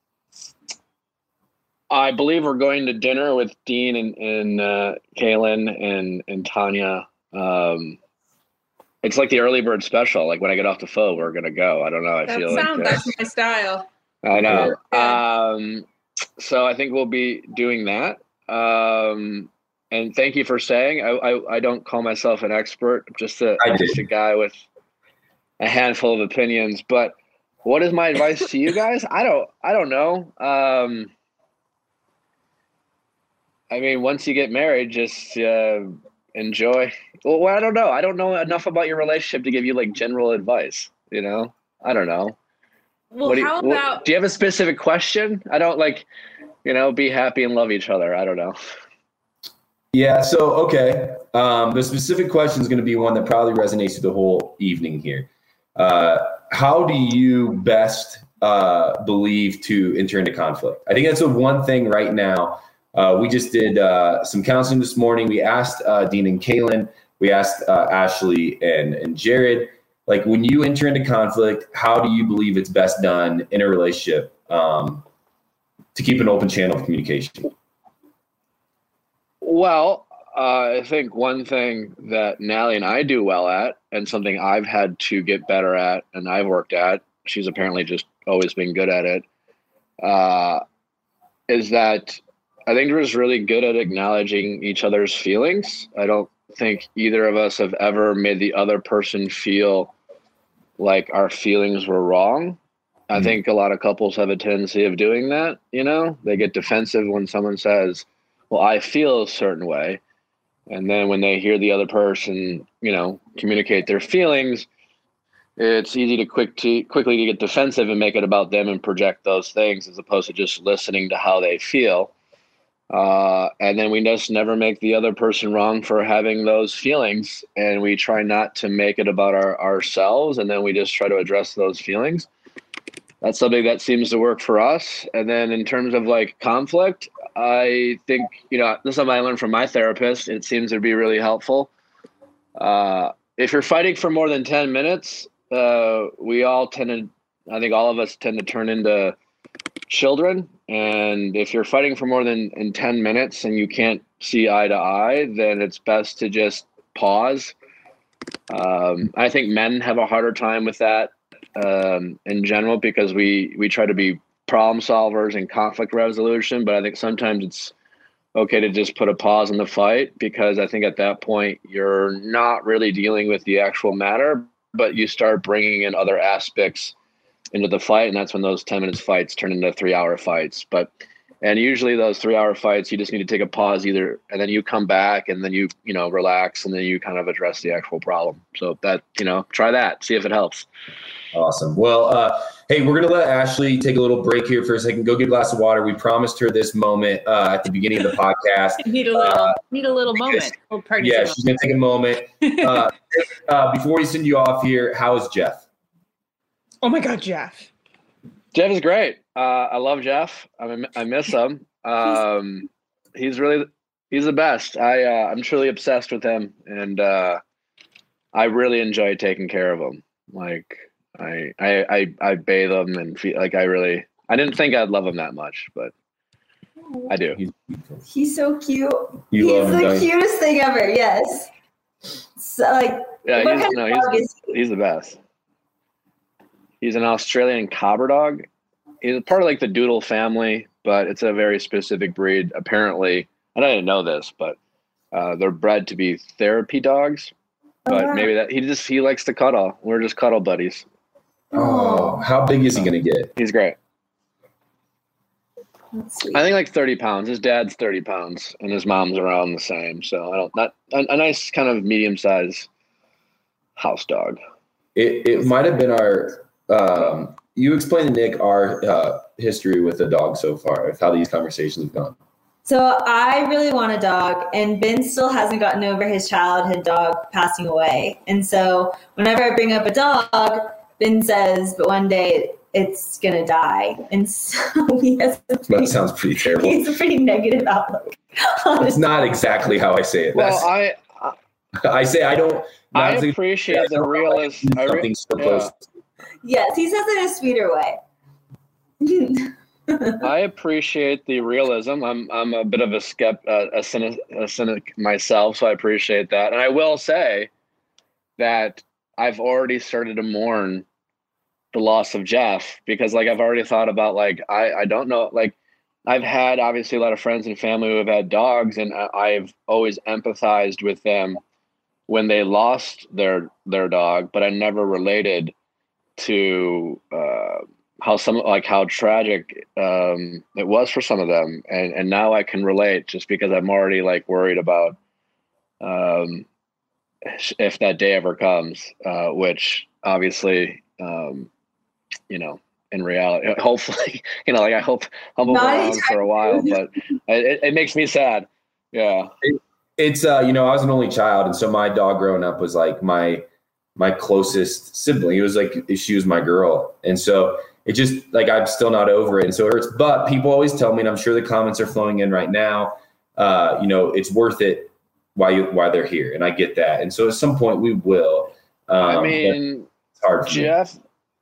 I believe we're going to dinner with Dean and Kaylin and Tanya. It's like the early bird special. When I get off the phone, we're going to go. I don't know. That's my style. I know. So I think we'll be doing that. And thank you for saying, I don't call myself an expert, just a guy with a handful of opinions, but what is my advice to you guys? I don't know. I mean, once you get married, just enjoy. Well, I don't know. I don't know enough about your relationship to give you general advice. I don't know. Well, do you have a specific question? I don't be happy and love each other. I don't know. Yeah. So, okay. The specific question is going to be one that probably resonates with the whole evening here. How do you best believe to enter into conflict? I think that's the one thing right now. We just did some counseling this morning. We asked Dean and Kaylin. We asked Ashley and Jared. When you enter into conflict, how do you believe it's best done in a relationship to keep an open channel of communication? Well, I think one thing that Natalie and I do well at, and something I've had to get better at and I've worked at, she's apparently just always been good at it, is that I think we're just really good at acknowledging each other's feelings. I don't think either of us have ever made the other person feel like our feelings were wrong. I think a lot of couples have a tendency of doing that. They get defensive when someone says, well, I feel a certain way. And then when they hear the other person, communicate their feelings, it's easy to quickly to get defensive and make it about them and project those things as opposed to just listening to how they feel. And then we just never make the other person wrong for having those feelings. And we try not to make it about ourselves. And then we just try to address those feelings. That's something that seems to work for us. And then in terms of conflict, I think, this is something I learned from my therapist. It seems to be really helpful. If you're fighting for more than 10 minutes, we all I think all of us tend to turn into children. And if you're fighting for more than 10 minutes and you can't see eye to eye, then it's best to just pause. I think men have a harder time with that in general because we try to be problem solvers and conflict resolution. But I think sometimes it's okay to just put a pause in the fight, because I think at that point you're not really dealing with the actual matter, but you start bringing in other aspects into the fight, and that's when those 10 minutes fights turn into 3-hour fights. But And usually those 3-hour fights, you just need to take a pause and then you come back and then you relax and then you kind of address the actual problem. So that, try that, see if it helps. Awesome. Well, hey, we're going to let Ashley take a little break here for a second. Go get a glass of water. We promised her this moment at the beginning of the podcast. Need a little moment. Yeah, she's going to take a moment. Before we send you off here, how is Jeff? Oh my God, Jeff. Jeff is great. I love Jeff. I miss him. He's the best. I'm truly obsessed with him, and I really enjoy taking care of him. Like I bathe him and feel like I didn't think I'd love him that much, but I do. He's so cute. He's the cutest thing ever. Yes. So he's the best. He's an Australian Cobber dog. He's part of like the Doodle family, but it's a very specific breed. Apparently, and I didn't know this, but they're bred to be therapy dogs. But maybe that he likes to cuddle. We're just cuddle buddies. Oh, how big is he going to get? He's great. That's sweet. I think like 30 pounds. His dad's 30 pounds, and his mom's around the same. So not a nice kind of medium-sized house dog. It might have been our. You explained to Nick our history with the dog so far, of how these conversations have gone. So I really want a dog, and Ben still hasn't gotten over his childhood dog passing away. And so whenever I bring up a dog, Ben says, but one day it's going to die. And so that sounds pretty terrible. He has a pretty negative outlook. It's not exactly how I say it. Well, I say I don't. I appreciate the realism. Something so close. Yes, he says it in a sweeter way. I appreciate the realism. I'm a bit of a cynic myself, so I appreciate that. And I will say that I've already started to mourn the loss of Jeff, because like I've already thought about like I don't know, like I've had obviously a lot of friends and family who have had dogs, and I've always empathized with them when they lost their dog, but I never related to how tragic it was for some of them, and now I can relate, just because I'm already like worried about if that day ever comes, which obviously in reality, hopefully, like I hope I'm around for a while, but it makes me sad. Yeah. It's I was an only child, and so my dog growing up was like my closest sibling. It was like she was my girl, and so it just like I'm still not over it, and so it hurts. But people always tell me, and I'm sure the comments are flowing in right now. It's worth it why they're here, and I get that. And so at some point we will. It's hard for me.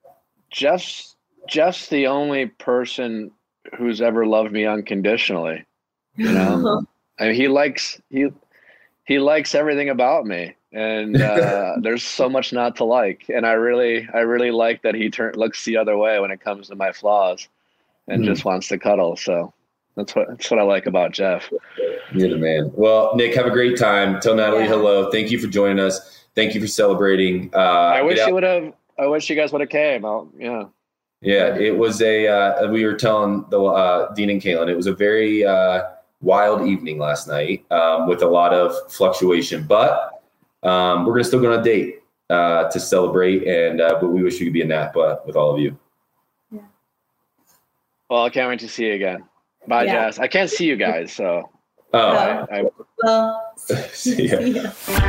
Jeff's the only person who's ever loved me unconditionally. You know, I mean, he likes everything about me, and there's so much not to like. And I really like that he looks the other way when it comes to my flaws, and just wants to cuddle. So that's what I like about Jeff. You're the man. Well, Nick, have a great time. Tell Natalie hello. Thank you for joining us. Thank you for celebrating. I wish you guys would have came. Yeah, it was we were telling the Dean and Kaylin, it was a very wild evening last night with a lot of fluctuation, but we're going to still go on a date to celebrate, and but we wish we could be in Napa with all of you. Yeah. Well, I can't wait to see you again. Bye, Jess. I can't see you guys, so. Well, see ya.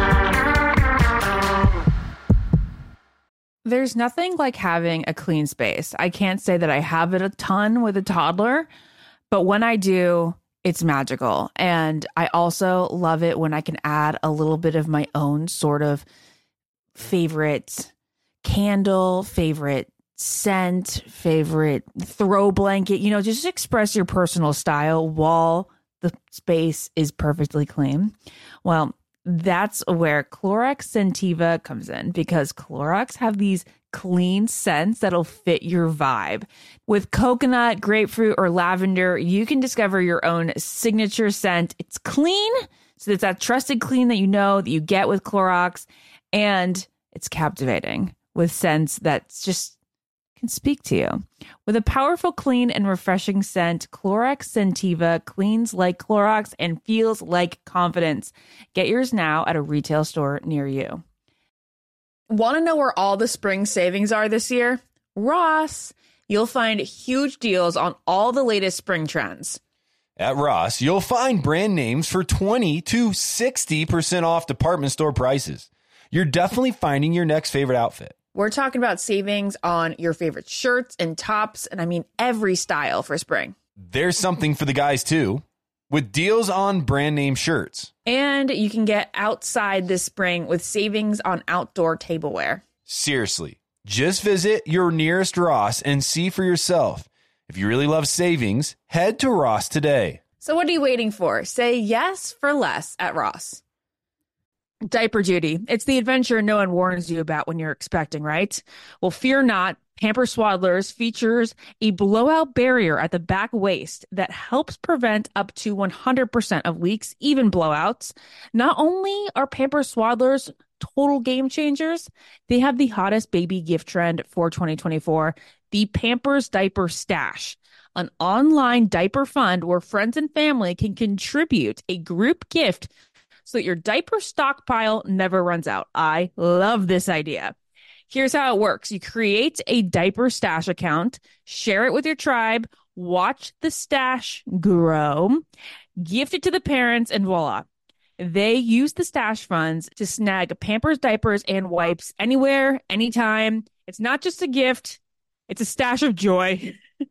There's nothing like having a clean space. I can't say that I have it a ton with a toddler, but when I do, it's magical. And I also love it when I can add a little bit of my own sort of favorite candle, favorite scent, favorite throw blanket, just express your personal style while the space is perfectly clean. Well, that's where Clorox Scentiva comes in, because Clorox have these clean scents that'll fit your vibe. With coconut, grapefruit, or lavender, you can discover your own signature scent. It's clean, so it's that trusted clean that you get with Clorox, and it's captivating with scents that's just can speak to you. With a powerful, clean, and refreshing scent, Clorox Scentiva cleans like Clorox and feels like confidence. Get yours now at a retail store near you. Want to know where all the spring savings are this year? Ross. You'll find huge deals on all the latest spring trends. At Ross, you'll find brand names for 20 to 60% off department store prices. You're definitely finding your next favorite outfit. We're talking about savings on your favorite shirts and tops, and I mean every style for spring. There's something for the guys too, with deals on brand name shirts. And you can get outside this spring with savings on outdoor tableware. Seriously, just visit your nearest Ross and see for yourself. If you really love savings, head to Ross today. So what are you waiting for? Say yes for less at Ross. Diaper duty. It's the adventure no one warns you about when you're expecting, right? Well, fear not. Pampers Swaddlers features a blowout barrier at the back waist that helps prevent up to 100% of leaks, even blowouts. Not only are Pampers Swaddlers total game changers, they have the hottest baby gift trend for 2024, the Pampers Diaper Stash, an online diaper fund where friends and family can contribute a group gift so that your diaper stockpile never runs out. I love this idea. Here's how it works. You create a diaper stash account, share it with your tribe, watch the stash grow, gift it to the parents, and voila. They use the stash funds to snag Pampers diapers and wipes anywhere, anytime. It's not just a gift. It's a stash of joy,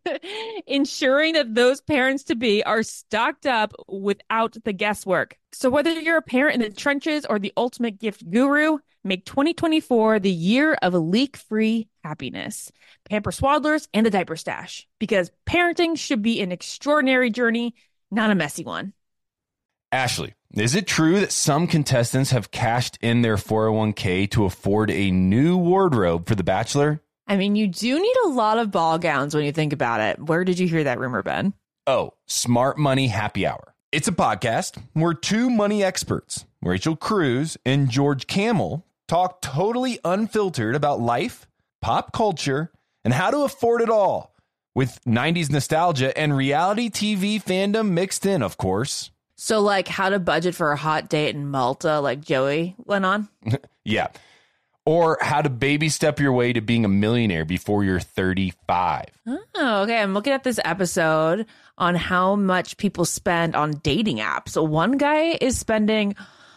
ensuring that those parents-to-be are stocked up without the guesswork. So whether you're a parent in the trenches or the ultimate gift guru, make 2024 the year of leak-free happiness. Pampers Swaddlers and the Diaper Stash, because parenting should be an extraordinary journey, not a messy one. Ashley, is it true that some contestants have cashed in their 401k to afford a new wardrobe for The Bachelor? I mean, you do need a lot of ball gowns when you think about it. Where did you hear that rumor, Ben? Oh, Smart Money Happy Hour. It's a podcast where two money experts, Rachel Cruz and George Camel, talk totally unfiltered about life, pop culture, and how to afford it all, with 90s nostalgia and reality TV fandom mixed in, of course. So like how to budget for a hot date in Malta like Joey went on? Yeah. Or how to baby step your way to being a millionaire before you're 35. Oh, okay. I'm looking at this episode on how much people spend on dating apps. So one guy is spending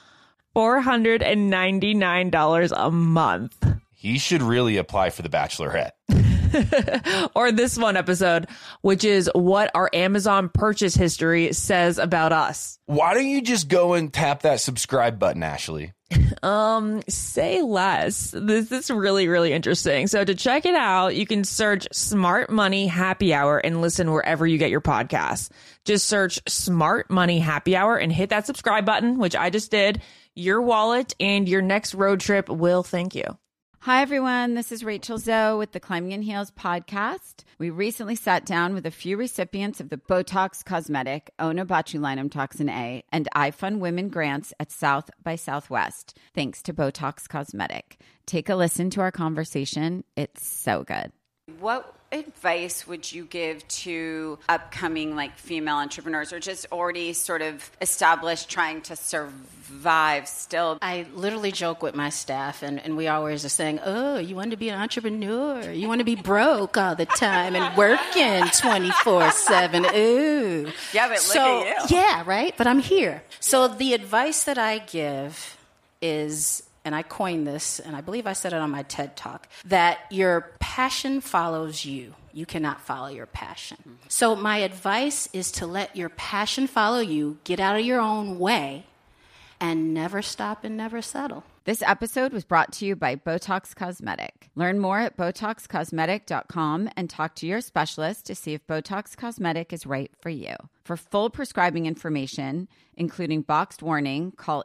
$499 a month. He should really apply for The Bachelorette. Or this one episode, which is what our Amazon purchase history says about us. Why don't you just go and tap that subscribe button, Ashley? Say less. This is really, really interesting. So to check it out, you can search Smart Money Happy Hour and listen wherever you get your podcasts. Just search Smart Money Happy Hour and hit that subscribe button, which I just did. Your wallet and your next road trip will thank you. Hi, everyone. This is Rachel Zoe with the Climbing in Heels podcast. We recently sat down with a few recipients of the Botox Cosmetic, Onabotulinum Toxin A, and iFund Women grants at South by Southwest, thanks to Botox Cosmetic. Take a listen to our conversation. It's so good. What advice would you give to upcoming female entrepreneurs or just already sort of established trying to survive still? I literally joke with my staff and we always are saying, oh, you want to be an entrepreneur? You want to be broke all the time and working 24/7. Ooh. Yeah, but look at you. Yeah, right? But I'm here. So the advice that I give is, and I coined this, and I believe I said it on my TED Talk, that your passion follows you. You cannot follow your passion. Mm-hmm. So my advice is to let your passion follow you, get out of your own way, and never stop and never settle. This episode was brought to you by Botox Cosmetic. Learn more at BotoxCosmetic.com and talk to your specialist to see if Botox Cosmetic is right for you. For full prescribing information, including boxed warning, call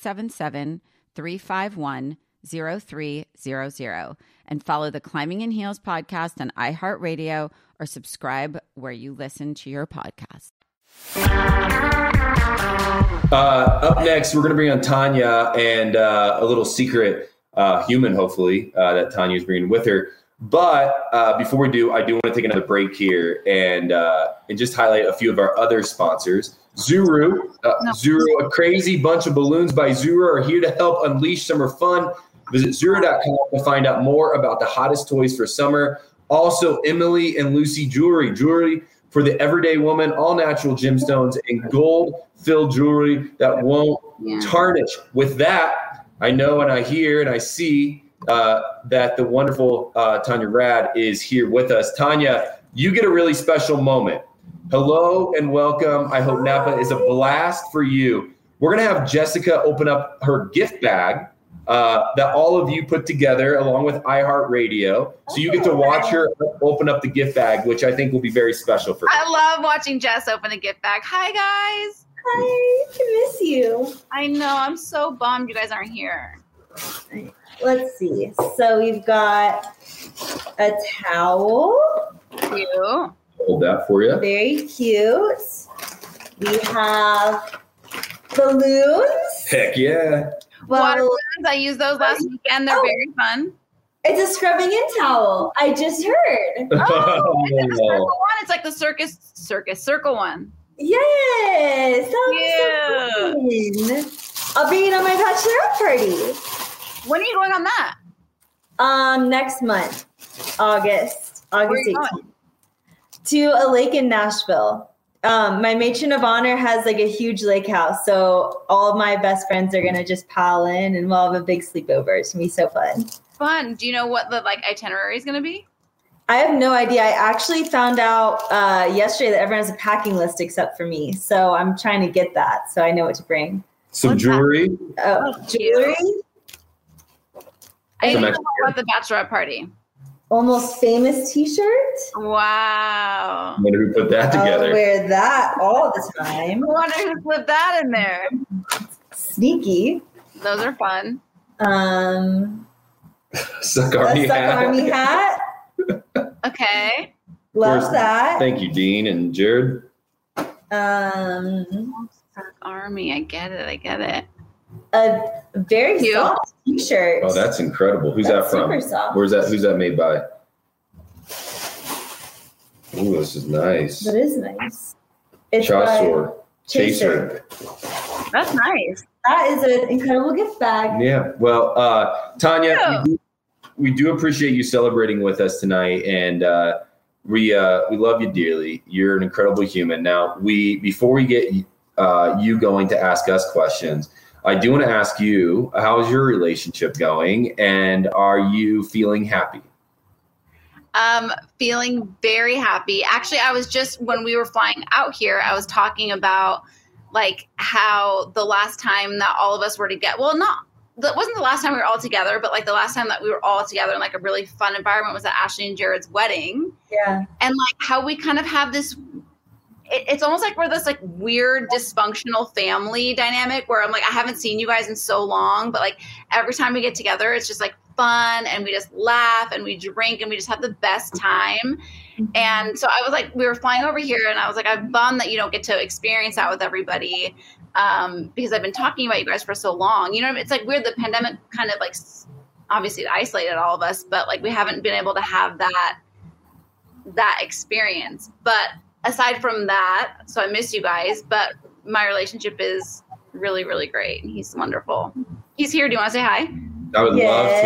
877-351-0300 and follow the Climbing in Heels podcast on iHeartRadio or subscribe where you listen to your podcast. Up next, we're going to bring on Tanya and a little secret human, hopefully, that Tanya's bringing with her. But before we do, I do want to take another break here and just highlight a few of our other sponsors. Zuru, a crazy bunch of balloons by Zuru are here to help unleash summer fun. Visit Zuru.com to find out more about the hottest toys for summer. Also, Emily and Lucy jewelry for the everyday woman, all natural gemstones and gold-filled jewelry that won't tarnish. With that, I know and I hear and I see that the wonderful Tanya Rad is here with us. Tanya, you get a really special moment. Hello and welcome. I hope Napa is a blast for you. We're going to have Jessica open up her gift bag that all of you put together along with iHeartRadio. So you get to watch her open up the gift bag, which I think will be very special for you. I love watching Jess open a gift bag. Hi, guys. Hi, I miss you. I know. I'm so bummed you guys aren't here. Let's see. So we've got a towel. Cute. Hold that for you. Very cute. We have balloons. Heck yeah. Water balloons. I used those last weekend. They're very fun. It's a scrubbing in towel. I just heard. Oh, it's the circle one. It's like the circle one. Yes. That was so fun. I'll bring it on my bachelorette party. When are you going on that? Next month, August 18th. Going? To a lake in Nashville. My matron of honor has like a huge lake house, so all of my best friends are gonna just pile in, and we'll have a big sleepover. It's gonna be so fun. Fun. Do you know what the itinerary is gonna be? I have no idea. I actually found out yesterday that everyone has a packing list except for me, so I'm trying to get that so I know what to bring. Some jewelry. Jewelry. I didn't know about the bachelorette party. Almost Famous t-shirt. Wow. When did we put that together? I'll wear that all the time. I wonder who slipped that in there. Sneaky. Those are fun. Suck Army hat. Okay. Love that. Thank you, Dean and Jared. Army. I get it. A very soft t-shirt. Oh, that's incredible. Who's that from? Super soft. Who's that made by? Ooh, this is nice. That is nice. It's Chaser. That's nice. That is an incredible gift bag. Yeah. Well, Tanya, we do appreciate you celebrating with us tonight, and we love you dearly. You're an incredible human. Now, before we get you going to ask us questions, I do want to ask you, how's your relationship going, and are you feeling happy? Feeling very happy. Actually, I was just, when we were flying out here, I was talking about like how the last time that all of us were together, that wasn't the last time we were all together, but like the last time that we were all together in like a really fun environment was at Ashley and Jared's wedding. Yeah. And like how we kind of have this, it's almost like we're this like weird dysfunctional family dynamic where I'm like, I haven't seen you guys in so long, but like every time we get together, it's just like fun and we just laugh and we drink and we just have the best time. And so I was like, we were flying over here and I was like, I'm bummed that you don't get to experience that with everybody because I've been talking about you guys for so long. You know, it's like weird. The pandemic kind of like obviously isolated all of us, but like we haven't been able to have that experience. But aside from that, so I miss you guys, but my relationship is really, really great. He's wonderful. He's here. Do you want to say hi? I would love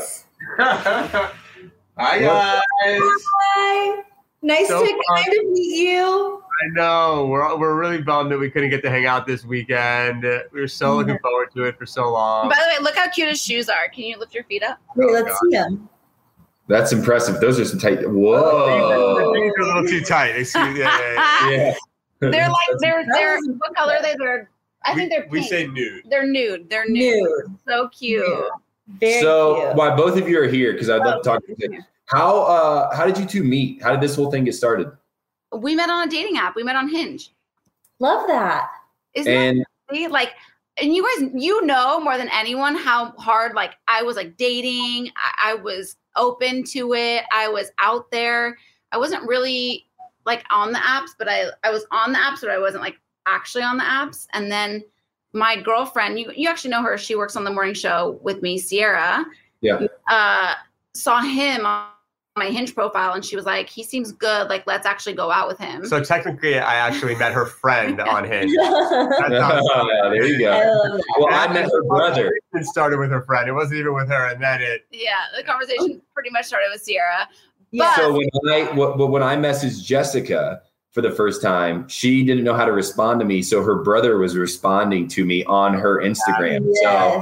to. Hi, guys. Hi. Nice So to kind of meet you. I know. We're really bummed that we couldn't get to hang out this weekend. We were so looking forward to it for so long. By the way, look how cute his shoes are. Can you lift your feet up? Wait, let's see them. That's impressive. Those are some tight. Whoa. These are a little too tight. Yeah. They're like they're what color are they? I think they're pink. We say nude. They're nude. They're nude. So cute. Very so cute. while both of you are here, because I'd love to talk to you, how did you two meet? How did this whole thing get started? We met on a dating app. We met on Hinge. Love that. Isn't that crazy? Like, and you guys, you know more than anyone how hard like I was like dating. I was open to it. I was out there. I wasn't really like on the apps, but I was on the apps, but I wasn't like actually on the apps. And then my girlfriend, you actually know her. She works on the morning show with me, Sierra. Yeah. Saw him on my Hinge profile and she was like, he seems good. Like, let's actually go out with him. So technically, I actually met her friend on Hinge. There you go. Well, I met her brother. It started with her friend. It wasn't even with her, and then it. Yeah, the conversation pretty much started with Sierra. But so when I messaged Jessica for the first time, she didn't know how to respond to me. So her brother was responding to me on her Instagram. Yes.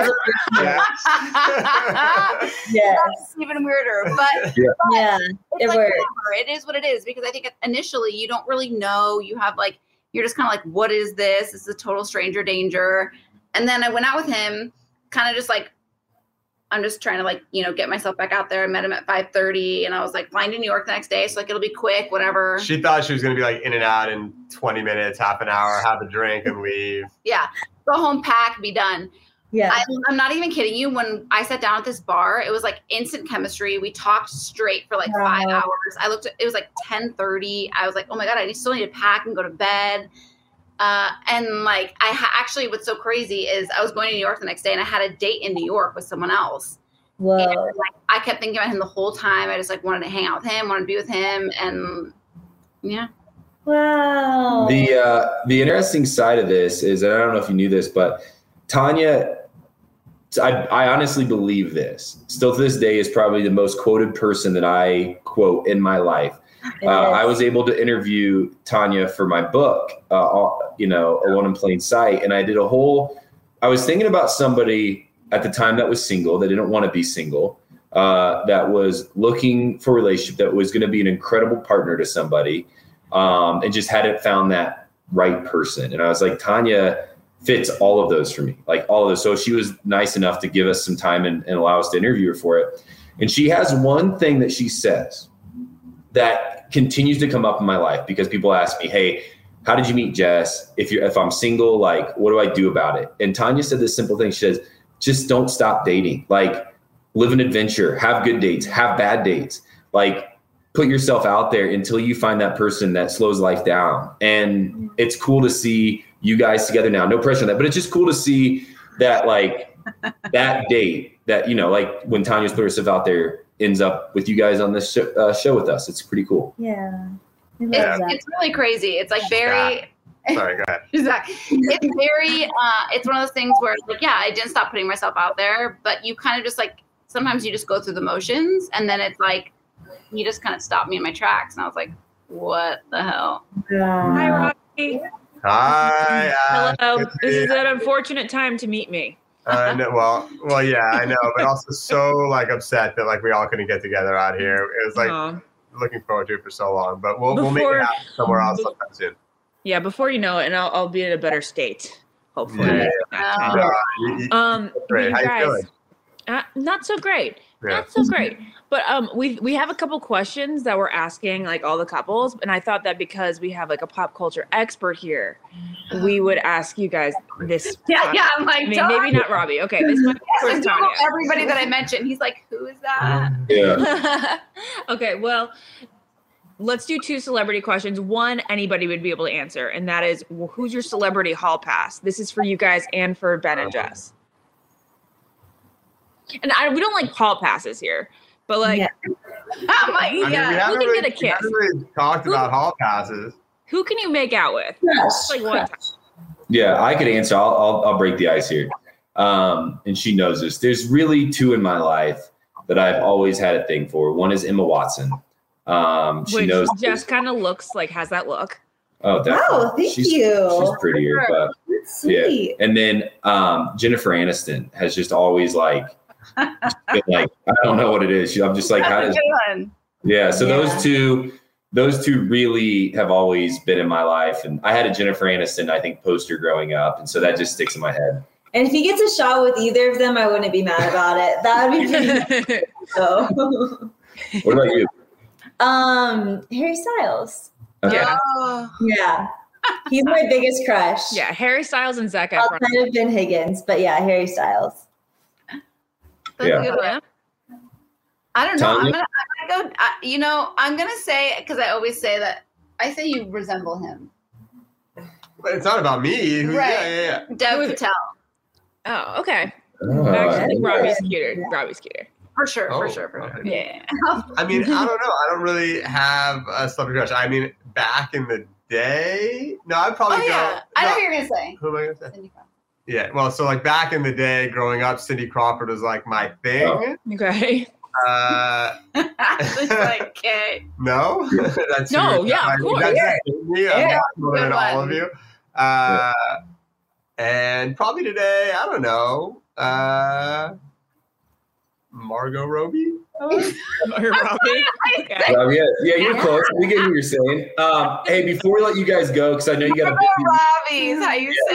That's even weirder. But yeah, it works. Whatever. It is what it is, because I think initially you don't really know. You have like, you're just kind of like, what is this? This is a total stranger danger. And then I went out with him, kind of just like, I'm just trying to like, get myself back out there. I met him at 5:30 and I was like flying to New York the next day. So like, it'll be quick, whatever. She thought she was going to be like in and out in 20 minutes, half an hour, have a drink and leave. Yeah. Go home, pack, be done. Yeah. I'm not even kidding you. When I sat down at this bar, it was like instant chemistry. We talked straight for like 5 hours. It was like 10:30. I was like, oh my God, I still need to pack and go to bed. And like, actually, what's so crazy is I was going to New York the next day and I had a date in New York with someone else. Whoa. And, like, I kept thinking about him the whole time. I just like wanted to hang out with him, wanted to be with him. And yeah. Wow. The interesting side of this is, and I don't know if you knew this, but Tanya, I honestly believe this, still to this day, is probably the most quoted person that I quote in my life. I was able to interview Tanya for my book, Alone in Plain Sight. And I was thinking about somebody at the time that was single, that didn't want to be single, that was looking for a relationship, that was going to be an incredible partner to somebody, and just hadn't found that right person. And I was like, Tanya fits all of those for me, like all of those. So she was nice enough to give us some time and allow us to interview her for it. And she has one thing that she says that continues to come up in my life, because people ask me, hey, how did you meet Jess? If I'm single, like, what do I do about it? And Tanya said this simple thing. She says, just don't stop dating. Like, live an adventure, have good dates, have bad dates. Like, put yourself out there until you find that person that slows life down. And it's cool to see you guys together now. No pressure on that, but it's just cool to see that, like, that date that, like when Tanya's put herself out there, ends up with you guys on this show with us. It's pretty cool. Yeah. It's really crazy. It's like very. Sorry, go ahead. Exactly. It's very. It's one of those things where, like, yeah, I didn't stop putting myself out there, but you kind of just like, sometimes you just go through the motions, and then it's like, you just kind of stopped me in my tracks, and I was like, what the hell? Hi, Robbie. Hi. Hello. This is an unfortunate time to meet me. Well, yeah, I know, but also so like upset that like we all couldn't get together out here. It was like looking forward to it for so long, but we'll make it happen somewhere else sometime soon. Yeah, before you know it, and I'll be in a better state, hopefully. Great. How you feeling? Not so great. Yeah. Not so great. But we have a couple questions that we're asking like all the couples, and I thought that because we have like a pop culture expert here, we would ask you guys this. Yeah. I'm like, maybe not Robbie. Okay, this might be first Tanya. Everybody that I mentioned, he's like, who is that? Yeah. Okay, well, let's do 2 celebrity questions. One, anybody would be able to answer, and that is, who's your celebrity hall pass? This is for you guys and for Ben and Jess. And we don't like hall passes here, but like, we haven't really talked about hall passes. Who can you make out with? Yes. Like one time. Yeah, I could answer. I'll break the ice here. And she knows this. There's really 2 in my life that I've always had a thing for. One is Emma Watson. She knows. Jess kind of looks like, has that look. Oh, definitely. Wow, thank you. She's prettier, but yeah. And then Jennifer Aniston has just always like, been like, I don't know what it is. I'm just like, how does? Yeah. So those two really have always been in my life, and I had a Jennifer Aniston, I think, poster growing up, and so that just sticks in my head. And if he gets a shot with either of them, I wouldn't be mad about it. That would be pretty. So. What about you? Harry Styles. Okay. Yeah. He's my biggest crush. Yeah, Harry Styles and Zac Efron. Outside of Ben Higgins, but yeah, Harry Styles. Yeah. I don't know. Tanya? I'm gonna go. I'm gonna say, because I always say that. I say you resemble him. But it's not about me. Right. Yeah. Dev Patel. Oh, okay. Oh, Actually, I think Robbie's cuter. For sure. Okay. Yeah. I mean, I don't know. I don't really have a celebrity crush. I mean, back in the day, no, I'd probably go. Yeah. I know what you're gonna say. Who am I gonna say? Yeah, well, so like back in the day, growing up, Cindy Crawford was like my thing. Oh. Okay. It's like, okay. No, that's no, you. Yeah, of course. That's me. I'm not more than Good all one. of you. And probably today, I don't know. Margot Robbie. Okay. Yeah, you're close. We get what you're saying. Hey, before we let you guys go, because I know you got a busy. Robbie's how you say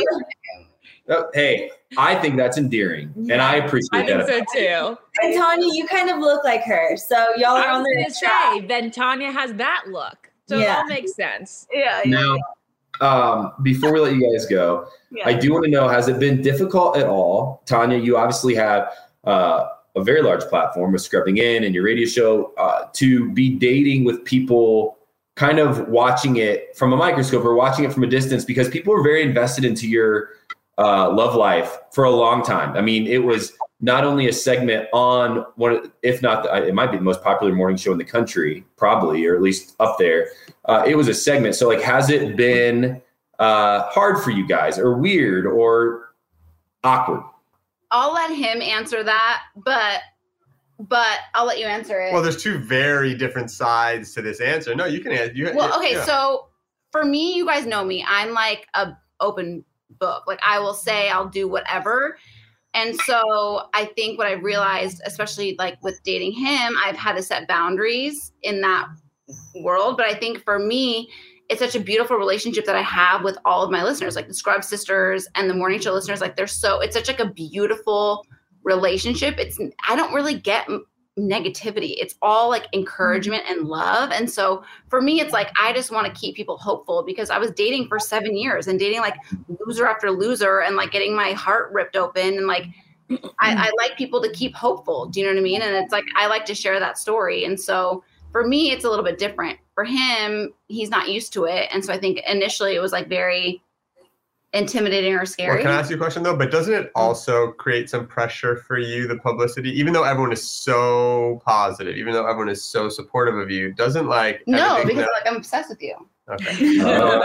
Hey, I think that's endearing, and I appreciate I think that. so too. And Tanya, you kind of look like her, so y'all are I on was the gonna right track. say, then Tanya has that look, so it Yeah. all makes sense. Yeah. Now, before we let you guys go, I do want to know: has it been difficult at all, Tanya? You obviously have a very large platform with Scrubbing In and your radio show to be dating with people, kind of watching it from a microscope or watching it from a distance, because people are very invested into your love life for a long time. I mean, it was not only a segment on one, if not, it might be the most popular morning show in the country, probably, or at least up there. It was a segment. So, like, has it been hard for you guys, or weird, or awkward? I'll let him answer that, but I'll let you answer it. Well, there's two very different sides to this answer. No, you can answer. Well, okay, so for me, you guys know me. I'm like a open book. Like, I will say I'll do whatever. And so I think what I realized, especially like with dating him, I've had to set boundaries in that world. But I think for me, it's such a beautiful relationship that I have with all of my listeners, like the Scrub Sisters and the Morning Show listeners. Like, it's such like a beautiful relationship. I don't really get negativity. It's all like encouragement and love. And so for me, it's like, I just want to keep people hopeful, because I was dating for 7 years and dating like loser after loser and like getting my heart ripped open. And like, I like people to keep hopeful. Do you know what I mean? And it's like, I like to share that story. And so for me, it's a little bit different. For him, he's not used to it. And so I think initially it was like very intimidating or scary. Well, can I ask you a question though? But doesn't it also create some pressure for you, the publicity, even though everyone is so positive, even though everyone is so supportive of you, doesn't like... No, because like I'm obsessed with you. Okay.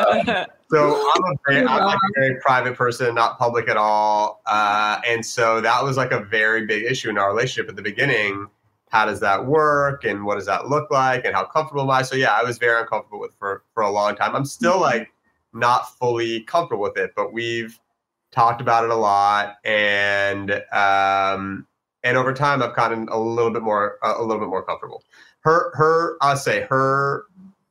So I'm like a very private person, not public at all. And so that was like a very big issue in our relationship at the beginning. How does that work? And what does that look like? And how comfortable am I? So yeah, I was very uncomfortable with for a long time. I'm still like not fully comfortable with it, but we've talked about it a lot. And over time I've gotten a little bit more comfortable. I'll say her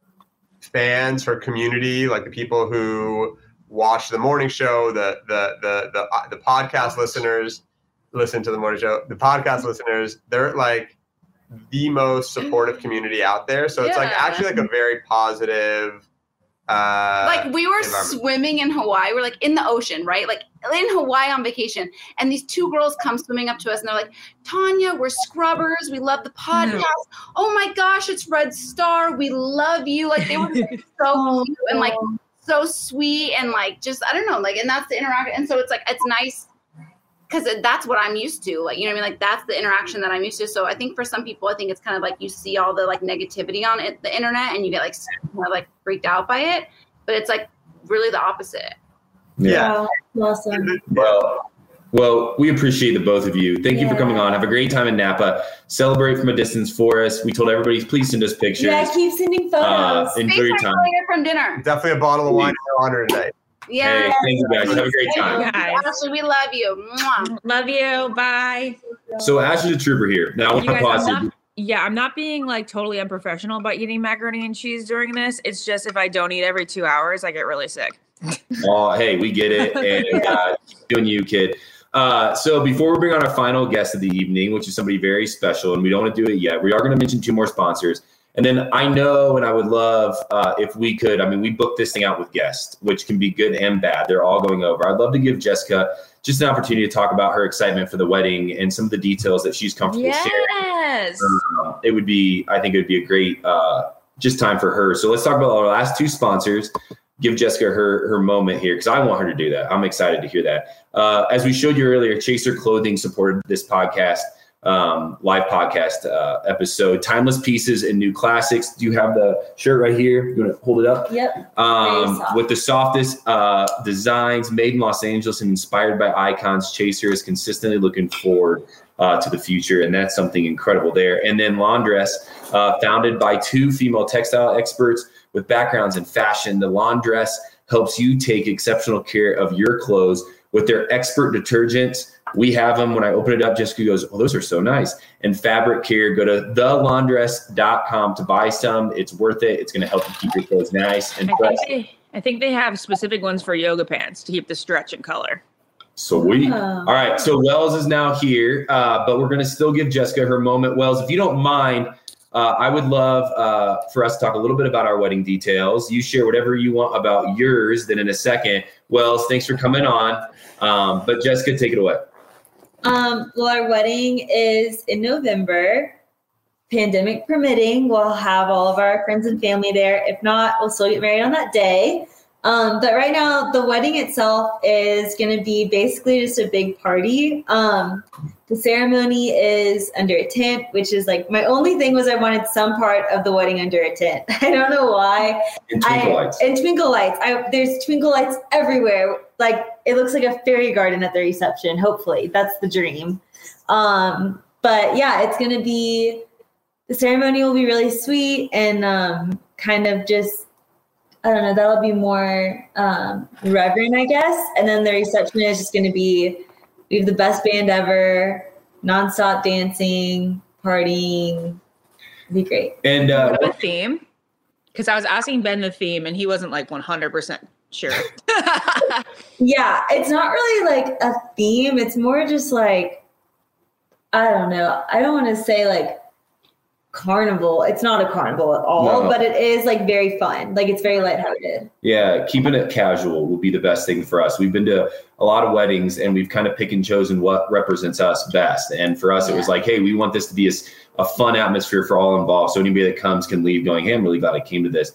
fans, her community, like the people who watch the morning show, the podcast listeners, listen to the morning show, the podcast listeners, they're like the most supportive community out there. So it's like actually like a very positive like we were swimming in Hawaii. We're like in the ocean, right? Like in Hawaii on vacation. And these two girls come swimming up to us and they're like, Tanya, we're scrubbers. We love the podcast. Oh my gosh, it's Red Star. We love you. Like they were so cute and like so sweet and like just, I don't know, like, and that's the interaction. And so it's like, it's nice because that's what I'm used to. Like, you know what I mean? Like that's the interaction that I'm used to. So I think for some people, I think it's kind of like you see all the like negativity on the internet and you get like more like freaked out by it. But it's like really the opposite. Yeah. Awesome. Well, we appreciate the both of you. Thank you for coming on. Have a great time in Napa. Celebrate from a distance for us. We told everybody, please send us pictures. Yeah, keep sending photos. Enjoy your time. From dinner. Definitely a bottle of wine in your honor today. Yeah. Hey, thank you guys. Have a great time. Honestly, we love you. Mwah. Love you. Bye. So Ashley the Trooper here. Now I want to pause. I'm not being like totally unprofessional about eating macaroni and cheese during this. It's just if I don't eat every 2 hours, I get really sick. Oh, hey, we get it. And keep doing you, kid. So before we bring on our final guest of the evening, which is somebody very special, and we don't want to do it yet, we are going to mention 2 more sponsors. And then I know, and I would love if we could, I mean, we booked this thing out with guests, which can be good and bad. They're all going over. I'd love to give Jessica just an opportunity to talk about her excitement for the wedding and some of the details that she's comfortable sharing. It would be, I think it would be a great just time for her. So let's talk about our last 2 sponsors. Give Jessica her moment here because I want her to do that. I'm excited to hear that. As we showed you earlier, Chaser Clothing supported this podcast live podcast episode. Timeless pieces and new classics. Do you have the shirt right here? You want to hold it up? Yep. With the softest designs, made in Los Angeles and inspired by icons, Chaser is consistently looking forward to the future, and that's something incredible there. And then Laundress, founded by 2 female textile experts with backgrounds in fashion. The Laundress helps you take exceptional care of your clothes with their expert detergents. We have them. When I open it up, Jessica goes, "Oh, those are so nice." And fabric care, go to thelaundress.com to buy some. It's worth it. It's going to help you keep your clothes nice and fresh. I think they have specific ones for yoga pants to keep the stretch and color. Sweet. All right. So Wells is now here, but we're going to still give Jessica her moment. Wells, if you don't mind, I would love for us to talk a little bit about our wedding details. You share whatever you want about yours. Then in a second, Wells, thanks for coming on. But Jessica, take it away. Well, our wedding is in November. Pandemic permitting, we'll have all of our friends and family there. If not, we'll still get married on that day. But right now, the wedding itself is going to be basically just a big party. The ceremony is under a tent, which is like my only thing was I wanted some part of the wedding under a tent. I don't know why. And twinkle lights. And twinkle lights. There's twinkle lights everywhere. Like it looks like a fairy garden at the reception. Hopefully, that's the dream. But yeah, it's going to be. The ceremony will be really sweet and kind of just. I don't know, that'll be more reverent, I guess. And then the reception is just going to be, we have the best band ever, nonstop dancing, partying. It'll be great. And what about the theme? Because I was asking Ben the theme and he wasn't like 100% sure. Yeah, it's not really like a theme. It's more just like, I don't know. I don't want to say like, carnival. It's not a carnival at all, but it is like very fun. Like it's very lighthearted. Yeah, keeping it casual will be the best thing for us. We've been to a lot of weddings and we've kind of picked and chosen what represents us best. And for us, it was like, hey, we want this to be a fun atmosphere for all involved. So anybody that comes can leave going, hey, I'm really glad I came to this.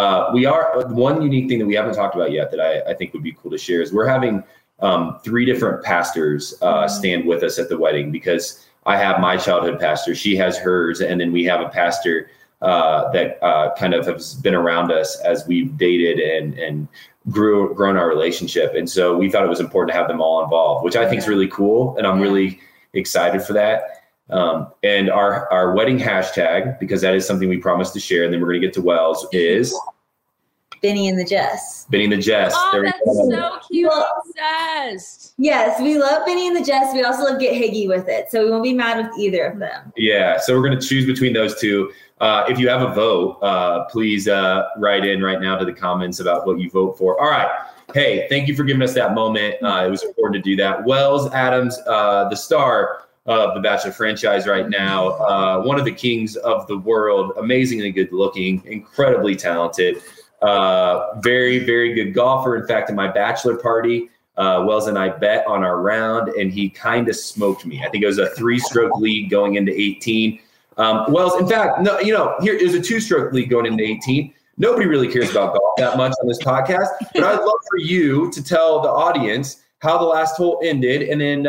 One unique thing that we haven't talked about yet that I think would be cool to share is we're having 3 different pastors stand with us at the wedding because I have my childhood pastor, she has hers, and then we have a pastor that kind of has been around us as we've dated and grown our relationship. And so we thought it was important to have them all involved, which I think is really cool. And I'm really excited for that. And our wedding hashtag, because that is something we promised to share, and then we're going to get to Wells, is Benny and the Jess. Benny and the Jess. Oh, that's so cute. Obsessed. Yes, we love Benny and the Jess. We also love Get Higgy with it. So we won't be mad with either of them. Yeah. So we're going to choose between those two. If you have a vote, please write in right now to the comments about what you vote for. All right. Hey, thank you for giving us that moment. It was important to do that. Wells Adams, the star of the Bachelor franchise right now, one of the kings of the world, amazingly good looking, incredibly talented. Very, very good golfer. In fact, at my bachelor party, Wells and I bet on our round and he kind of smoked me. I think it was a 3-stroke lead going into 18. Wells, in fact, no, here is a 2-stroke lead going into 18. Nobody really cares about golf that much on this podcast, but I'd love for you to tell the audience how the last hole ended. And then,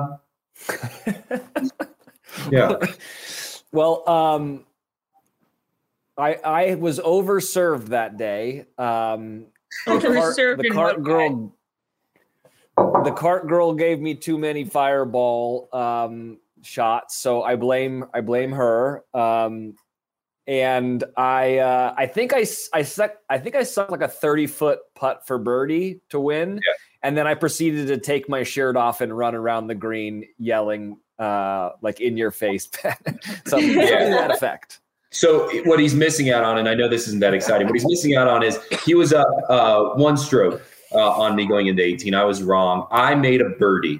yeah. Well, I was overserved that day. The cart girl gave me too many fireball shots, so I blame her. And I think I sucked like a 30-foot putt for birdie to win, and then I proceeded to take my shirt off and run around the green yelling like in your face, something to that effect. So what he's missing out on, and I know this isn't that exciting, what he's missing out on is he was up 1 stroke on me going into 18. I was wrong. I made a birdie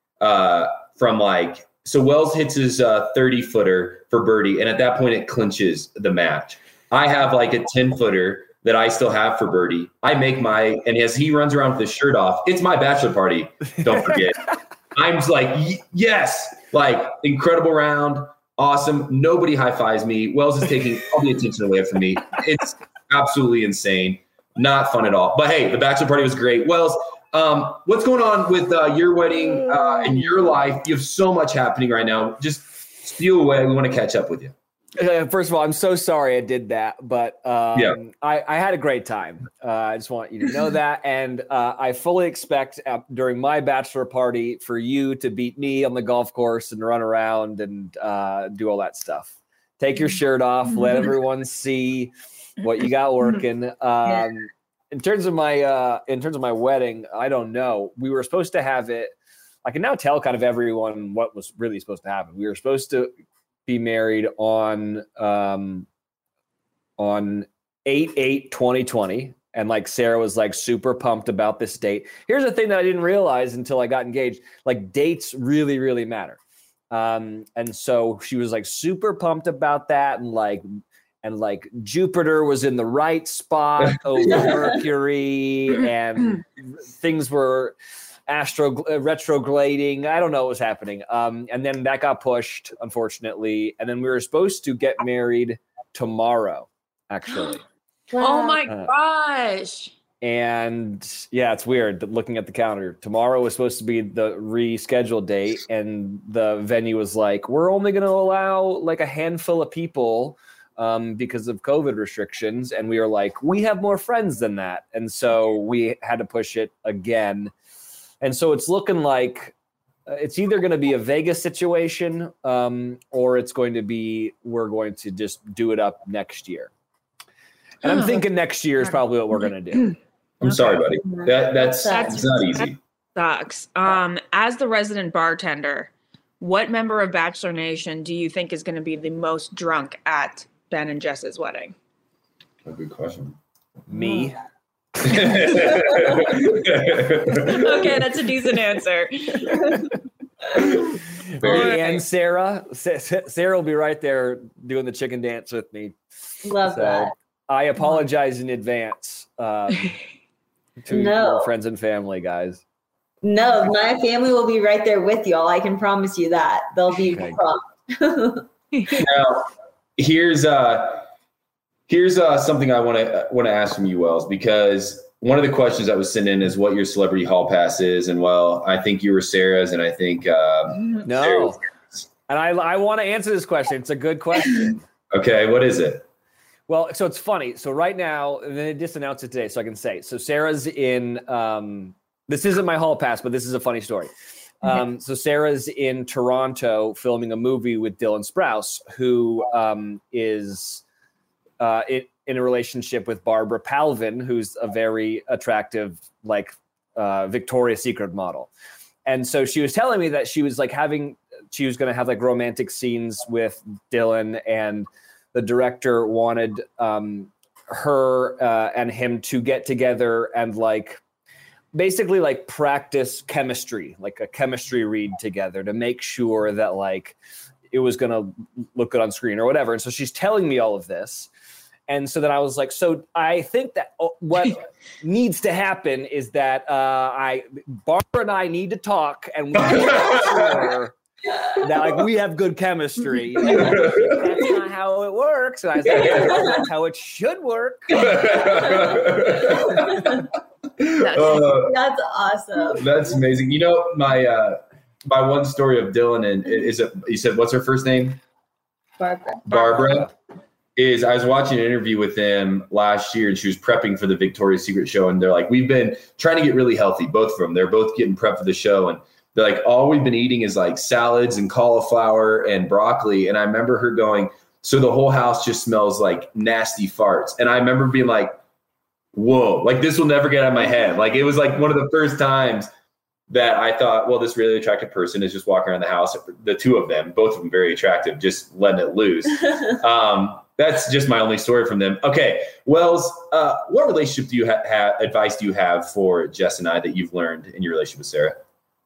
so Wells hits his 30-footer for birdie, and at that point it clinches the match. I have like a 10-footer that I still have for birdie. I make and as he runs around with his shirt off, it's my bachelor party, don't forget. I'm just like, yes, like incredible round. Awesome. Nobody high-fives me. Wells is taking all the attention away from me. It's absolutely insane. Not fun at all. But hey, the bachelor party was great. Wells, what's going on with your wedding and your life? You have so much happening right now. Just spew away. We want to catch up with you. First of all, I'm so sorry I did that, but I had a great time. I just want you to know that. And I fully expect during my bachelor party for you to beat me on the golf course and run around and do all that stuff. Take your shirt off. Let everyone see what you got working. In terms of my wedding, I don't know. We were supposed to have it. I can now tell kind of everyone what was really supposed to happen. We were supposed to be married on 8/8/2020, and like Sarah was like super pumped about this date. Here's the thing that I didn't realize until I got engaged: like dates really, really matter. And so she was like super pumped about that, and like Jupiter was in the right spot over Mercury, and things were retrograding. I don't know what was happening. And then that got pushed, unfortunately. And then we were supposed to get married tomorrow, actually. Oh my gosh. And yeah, it's weird looking at the calendar. Tomorrow was supposed to be the rescheduled date, and the venue was like, we're only going to allow like a handful of people because of COVID restrictions. And we were like, we have more friends than that. And so we had to push it again. And so it's looking like it's either going to be a Vegas situation or it's going to be we're going to just do it up next year. And I'm thinking next year is probably what we're going to do. I'm sorry, buddy. That's not easy. That sucks. As the resident bartender, what member of Bachelor Nation do you think is going to be the most drunk at Ben and Jess's wedding? A good question. Me. Okay, that's a decent answer. And Sarah will be right there doing the chicken dance with me. Love that. I apologize in advance to your friends and family, guys. No, my family will be right there with y'all. I can promise you that. They'll be prompt. Now, here's something I want to ask from you, Wells, because one of the questions that was sent in is what your celebrity hall pass is, and well, I think you were Sarah's, and I think no, Sarah's. And I want to answer this question. It's a good question. Okay, what is it? Well, so it's funny. So right now, and they just announced it today, so I can say. So Sarah's in. This isn't my hall pass, but this is a funny story. So Sarah's in Toronto filming a movie with Dylan Sprouse, who is in a relationship with Barbara Palvin, who's a very attractive, like Victoria's Secret model. And so she was telling me that she was like she was going to have like romantic scenes with Dylan, and the director wanted her and him to get together and like basically like practice chemistry, like a chemistry read together to make sure that like it was going to look good on screen or whatever. And so she's telling me all of this. And so then I was like, so I think that what needs to happen is that Barbara and I need to talk, and we need to make sure that like we have good chemistry. That's not how it works. And I was like, that's how it should work. That's awesome. That's amazing. You know, my one story of Dylan, and you said, what's her first name? Barbara. Is I was watching an interview with them last year, and she was prepping for the Victoria's Secret show, and they're like, we've been trying to get really healthy, both of them. They're both getting prepped for the show, and they're like, all we've been eating is like salads and cauliflower and broccoli. And I remember her going, so the whole house just smells like nasty farts. And I remember being like, whoa, like this will never get out of my head. Like it was like one of the first times that I thought, well, this really attractive person is just walking around the house. The two of them, both of them very attractive, just letting it loose. That's just my only story from them. Okay, Wells, what relationship do you have? Advice do you have for Jess and I that you've learned in your relationship with Sarah?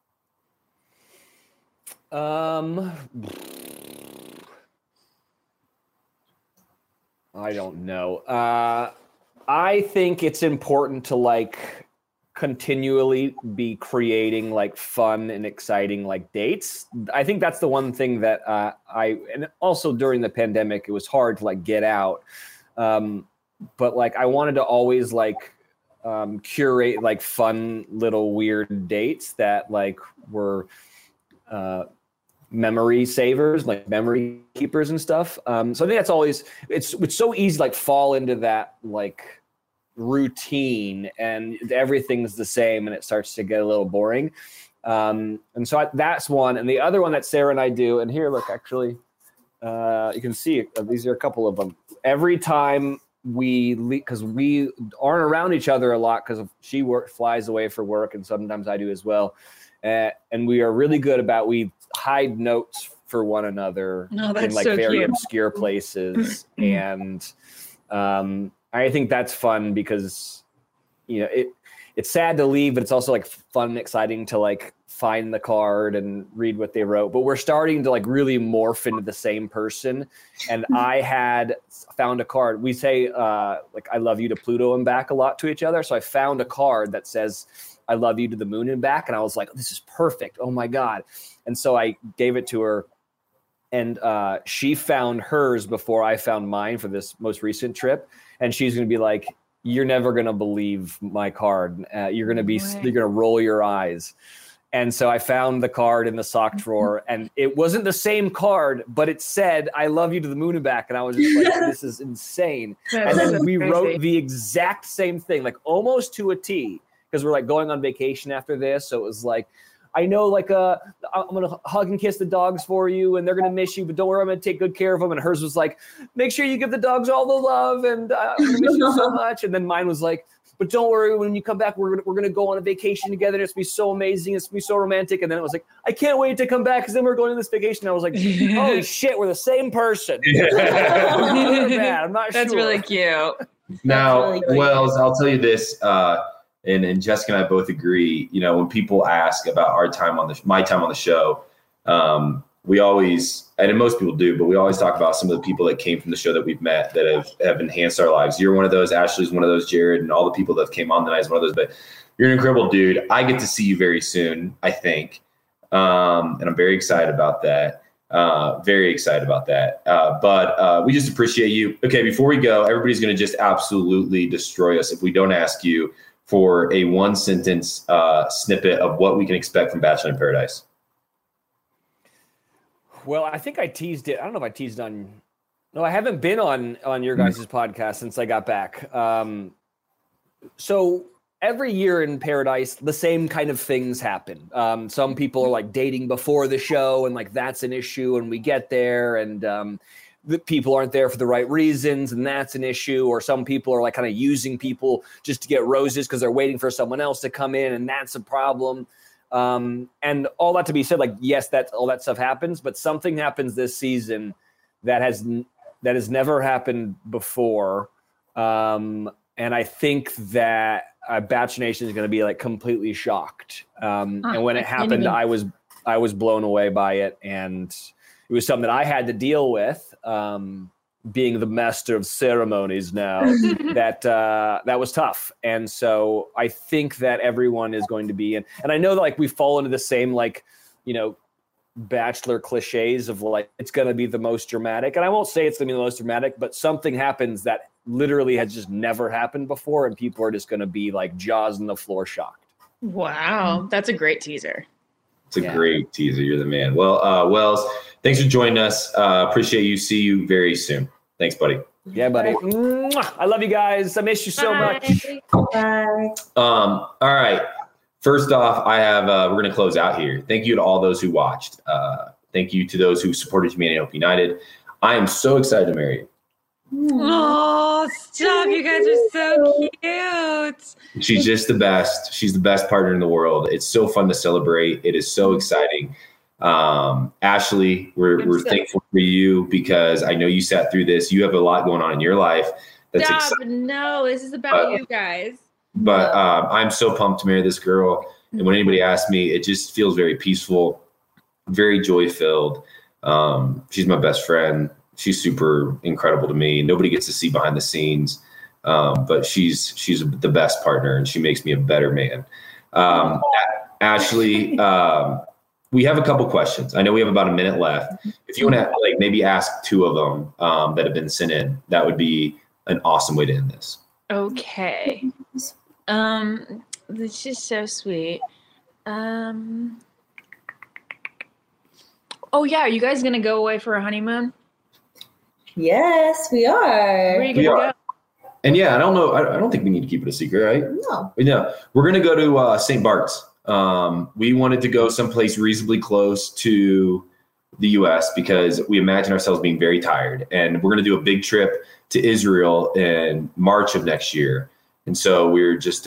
I don't know. I think it's important to like continually be creating like fun and exciting like dates. I think that's the one thing that and also during the pandemic, it was hard to like get out. But like I wanted to always like curate like fun little weird dates that like were memory savers, like memory keepers and stuff. So I think that's always, it's so easy to like fall into that like routine and everything's the same and it starts to get a little boring. And so that's one. And the other one that Sarah and I do, and here, look, actually, you can see these are a couple of them. Every time we leave, because we aren't around each other a lot because she flies away for work and sometimes I do as well. And we are really good about, we hide notes for one another in like very cute. obscure places. And I think that's fun because, you know, it's sad to leave, but it's also like fun and exciting to like find the card and read what they wrote. But we're starting to like really morph into the same person. And I had found a card. We say like, I love you to Pluto and back a lot to each other. So I found a card that says, I love you to the moon and back. And I was like, this is perfect. Oh my God. And so I gave it to her and she found hers before I found mine for this most recent trip. And she's going to be like, you're never going to believe my card. You're going to roll your eyes. And so I found the card in the sock drawer and it wasn't the same card, but it said, I love you to the moon and back. And I was just like, this is insane. And then we wrote the exact same thing, like almost to a T, because we're like going on vacation after this. So it was like, I know, like, I'm going to hug and kiss the dogs for you and they're going to miss you, but don't worry, I'm going to take good care of them. And hers was like, make sure you give the dogs all the love and I'm going to miss you so much. And then mine was like, but don't worry, when you come back, we're going to go on a vacation together. It's going to be so amazing. It's going to be so romantic. And then it was like, I can't wait to come back because then we're going on this vacation. I was like, holy shit, we're the same person. I'm not sure. That's really cute. Now, Wells, I'll tell you this, and Jessica and I both agree. You know, when people ask about my time on the show, we always, and most people do, but we always talk about some of the people that came from the show that we've met that have enhanced our lives. You're one of those. Ashley's one of those. Jared and all the people that came on tonight is one of those. But you're an incredible dude. I get to see you very soon, I think, and I'm very excited about that. Very excited about that. But we just appreciate you. Okay, before we go, everybody's going to just absolutely destroy us if we don't ask you for a one sentence snippet of what we can expect from Bachelor in Paradise. Well, I think I teased it. I don't know if I teased on. No, I haven't been on your guys' podcast since I got back. So every year in Paradise, the same kind of things happen. Some people are like dating before the show, and like that's an issue. And we get there, and the people aren't there for the right reasons, and that's an issue. Or some people are like kind of using people just to get roses because they're waiting for someone else to come in, and that's a problem. And all that to be said, like, yes, all that stuff happens, but something happens this season that has never happened before. And I think that Bachelor Nation is going to be like completely shocked. And when it happened, I was blown away by it. And it was something that I had to deal with, being the master of ceremonies now, that was tough. And so I think that everyone is going to be in, and I know that like we fall into the same, like, you know, Bachelor cliches of like, it's going to be the most dramatic. And I won't say it's going to be the most dramatic, but something happens that literally has just never happened before. And people are just going to be like jaws on the floor shocked. Wow. That's a great teaser. It's a great teaser. You're the man. Well, Wells, thanks for joining us. Appreciate you. See you very soon. Thanks, buddy. Yeah, buddy. Mwah. I love you guys. I miss you so much. Bye. All right. First off, I have, we're going to close out here. Thank you to all those who watched. Thank you to those who supported Humanity Hope United. I am so excited to marry you. Oh, stop. You guys are so cute. She's just the best. She's the best partner in the world. It's so fun to celebrate. It is so exciting. Ashley, we're thankful for you because I know you sat through this. You have a lot going on in your life. That's Stop. exciting. No, this is about you guys. But I'm so pumped to marry this girl. And when anybody asks me, it just feels very peaceful, very joy-filled. She's my best friend. She's super incredible to me. Nobody gets to see behind the scenes, but she's the best partner, and she makes me a better man. Ashley, we have a couple questions. I know we have about a minute left. If you want to like maybe ask two of them that have been sent in, that would be an awesome way to end this. Okay. This is so sweet. Oh yeah, are you guys gonna go away for a honeymoon? Yes, we are. Where are you gonna go? And yeah, I don't know. I don't think we need to keep it a secret, right? No. Yeah, we're gonna go to St. Bart's. We wanted to go someplace reasonably close to the U.S. because we imagine ourselves being very tired, and we're gonna do a big trip to Israel in March of next year. And so we're just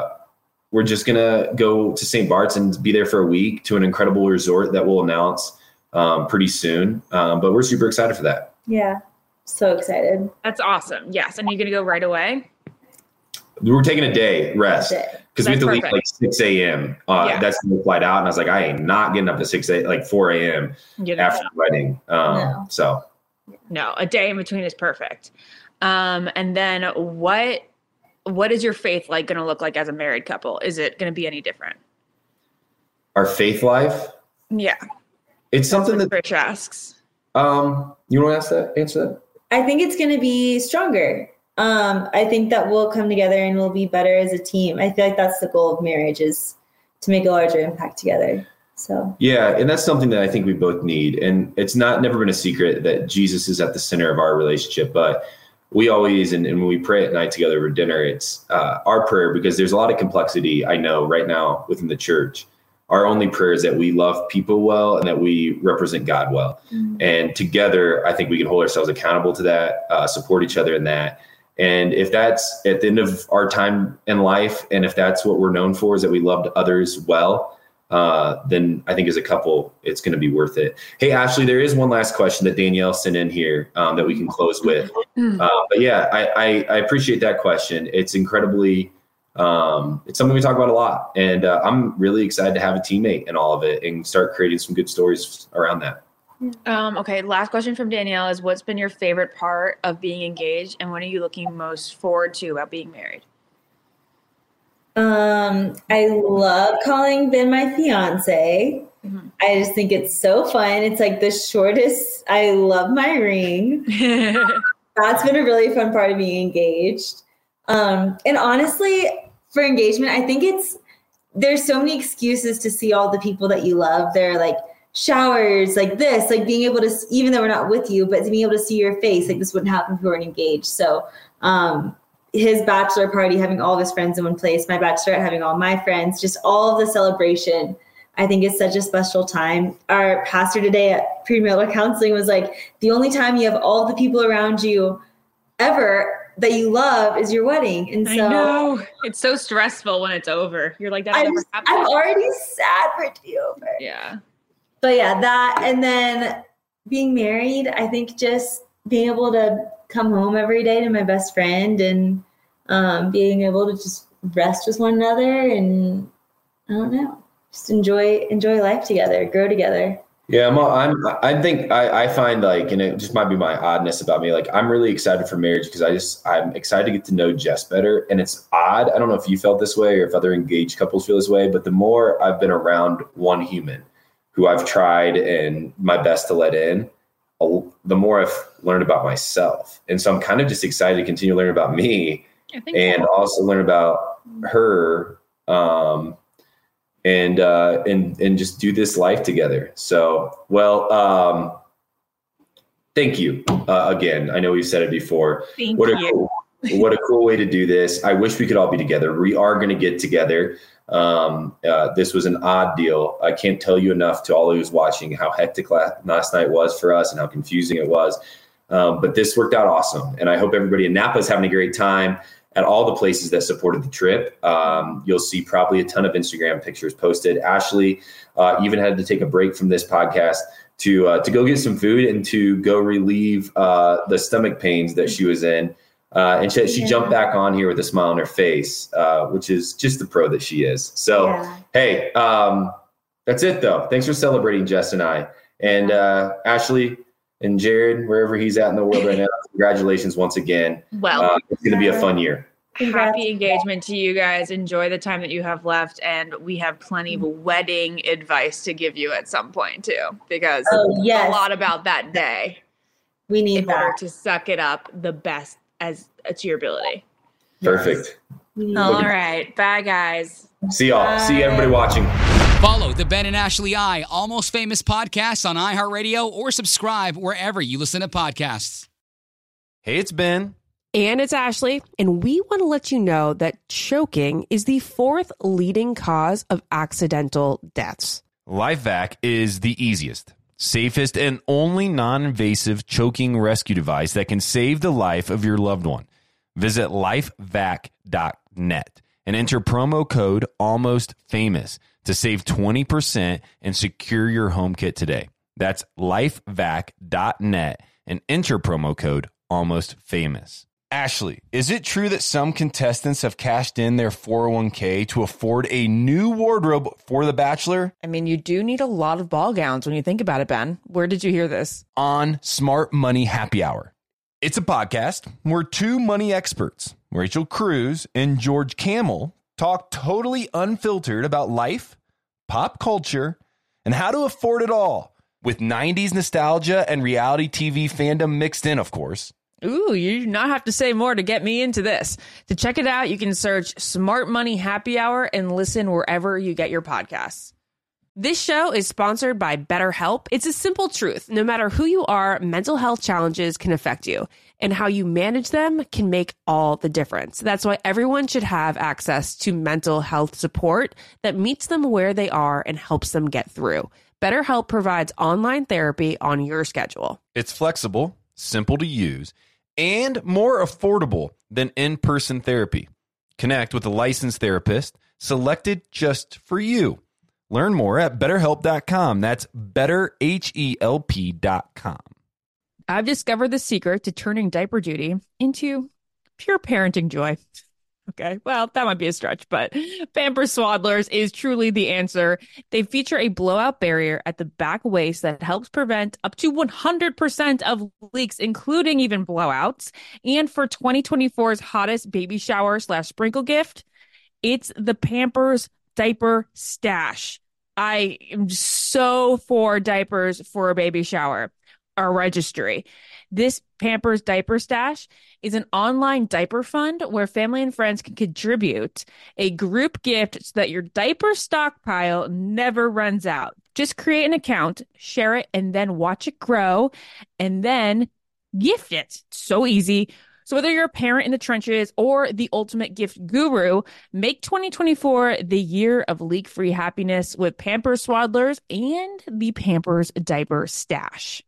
gonna go to St. Bart's and be there for a week to an incredible resort that we'll announce pretty soon. But we're super excited for that. Yeah, so excited. That's awesome. Yes, and you're gonna go right away. We're taking a day rest because we have to leave like 6 a.m. That's the flight out, and I was like, I ain't not getting up at 4 a.m. after the wedding. So no, a day in between is perfect. And then what is your faith like going to look like as a married couple? Is it going to be any different? Our faith life? Yeah. It's something that Rich asks. You want to answer that? I think it's going to be stronger. I think that we'll come together and we'll be better as a team. I feel like that's the goal of marriage, is to make a larger impact together. So yeah, and that's something that I think we both need. And it's never been a secret that Jesus is at the center of our relationship, but we always, and when we pray at night together over dinner, it's our prayer, because there's a lot of complexity, I know, right now within the church. Our only prayer is that we love people well and that we represent God well. Mm-hmm. And together, I think we can hold ourselves accountable to that, support each other in that. And if that's at the end of our time in life, and if that's what we're known for, is that we loved others well, then I think as a couple, it's going to be worth it. Hey, Ashley, there is one last question that Danielle sent in here that we can close with. But yeah, I appreciate that question. It's incredibly, it's something we talk about a lot. And I'm really excited to have a teammate in all of it and start creating some good stories around that. Okay, last question from Danielle is, what's been your favorite part of being engaged, and what are you looking most forward to about being married? I love calling Ben my fiance. Mm-hmm. I just think it's so fun. It's like the shortest. I love my ring. That's been a really fun part of being engaged. And honestly, for engagement, I think there's so many excuses to see all the people that you love. They're like showers, like this, like being able to, even though we're not with you, but to be able to see your face, like this wouldn't happen if we weren't engaged. So, his bachelor party, having all of his friends in one place, my bachelorette, having all my friends, just all of the celebration, I think it's such a special time. Our pastor today at premarital counseling was like, the only time you have all the people around you ever that you love is your wedding. And so I know. It's so stressful when it's over. You're like, that never happened. I'm already sad for it to be over. Yeah. But yeah, that, and then being married, I think just being able to come home every day to my best friend and being able to just rest with one another and I don't know, just enjoy life together, grow together. Yeah, I find like, and it just might be my oddness about me, like I'm really excited for marriage because I'm excited to get to know Jess better. And it's odd. I don't know if you felt this way or if other engaged couples feel this way, but the more I've been around one human who I've tried and my best to let in, the more I've learned about myself. And so I'm kind of just excited to continue learning about me and also learn about her and just do this life together. So, well, thank you again. I know we've said it before. What a cool way to do this. I wish we could all be together. We are going to get together. This was an odd deal. I can't tell you enough to all who's watching how hectic last night was for us and how confusing it was. But this worked out awesome. And I hope everybody in Napa is having a great time at all the places that supported the trip. You'll see probably a ton of Instagram pictures posted. Ashley even had to take a break from this podcast to go get some food and to go relieve the stomach pains that she was in. And she jumped back on here with a smile on her face, which is just the pro that she is. So, Hey, that's it though. Thanks for celebrating Jess and I. And Ashley and Jared, wherever he's at in the world right now, congratulations once again. Well, it's going to be a fun year. Happy engagement to you guys. Enjoy the time that you have left. And we have plenty of wedding advice to give you at some point too, because a lot about that day. We need in order to suck it up the best as to your ability. Perfect. All right. Bye, guys. See y'all. See everybody watching. Follow the Ben and Ashley I Almost Famous podcast on iHeartRadio or subscribe wherever you listen to podcasts. Hey, it's Ben. And it's Ashley, and we want to let you know that choking is the 4th leading cause of accidental deaths. LifeVac is the easiest, safest, and only non-invasive choking rescue device that can save the life of your loved one. Visit lifevac.net and enter promo code ALMOSTFAMOUS to save 20% and secure your home kit today. That's lifevac.net and enter promo code ALMOSTFAMOUS. Ashley, is it true that some contestants have cashed in their 401k to afford a new wardrobe for The Bachelor? I mean, you do need a lot of ball gowns when you think about it, Ben. Where did you hear this? On Smart Money Happy Hour. It's a podcast where two money experts, Rachel Cruz and George Camel, talk totally unfiltered about life, pop culture, and how to afford it all, with 90s nostalgia and reality TV fandom mixed in, of course. Ooh, you do not have to say more to get me into this. To check it out, you can search Smart Money Happy Hour and listen wherever you get your podcasts. This show is sponsored by BetterHelp. It's a simple truth. No matter who you are, mental health challenges can affect you, and how you manage them can make all the difference. That's why everyone should have access to mental health support that meets them where they are and helps them get through. BetterHelp provides online therapy on your schedule. It's flexible, simple to use, and more affordable than in-person therapy. Connect with a licensed therapist selected just for you. Learn more at BetterHelp.com. That's BetterHelp.com. I've discovered the secret to turning diaper duty into pure parenting joy. Okay, well, that might be a stretch, but Pampers Swaddlers is truly the answer. They feature a blowout barrier at the back waist that helps prevent up to 100% of leaks, including even blowouts. And for 2024's hottest baby shower / sprinkle gift, it's the Pampers Diaper Stash. I am so for diapers for a baby shower. Our registry. This Pampers Diaper Stash is an online diaper fund where family and friends can contribute a group gift so that your diaper stockpile never runs out. Just create an account, share it, and then watch it grow, and then gift it. So easy. So whether you're a parent in the trenches or the ultimate gift guru, make 2024 the year of leak-free happiness with Pampers Swaddlers and the Pampers Diaper Stash.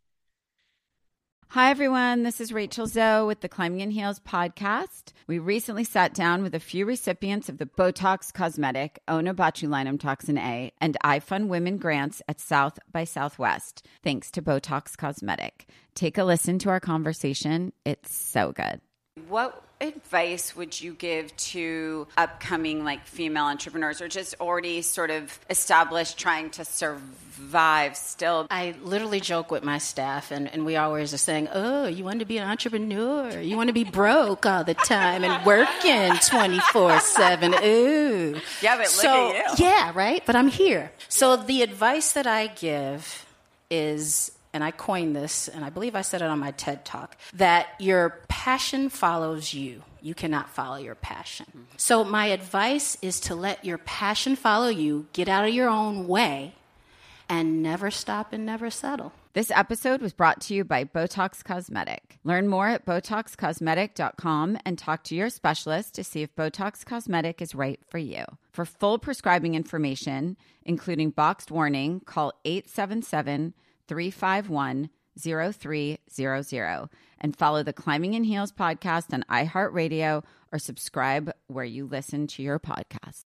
Hi, everyone. This is Rachel Zoe with the Climbing in Heels podcast. We recently sat down with a few recipients of the Botox Cosmetic, Onabotulinum Toxin A, and iFund Women grants at South by Southwest, thanks to Botox Cosmetic. Take a listen to our conversation. It's so good. What advice would you give to upcoming female entrepreneurs or just already sort of established trying to survive still? I literally joke with my staff and we always are saying, oh, you want to be an entrepreneur? You want to be broke all the time and working 24/7. Ooh. Yeah, but look at you. Yeah, right? But I'm here. So the advice that I give is, and I coined this, and I believe I said it on my TED Talk, that your passion follows you. You cannot follow your passion. Mm-hmm. So my advice is to let your passion follow you, get out of your own way, and never stop and never settle. This episode was brought to you by Botox Cosmetic. Learn more at BotoxCosmetic.com and talk to your specialist to see if Botox Cosmetic is right for you. For full prescribing information, including boxed warning, call 877-351-0300 and follow the Climbing in Heels podcast on iHeartRadio or subscribe where you listen to your podcast.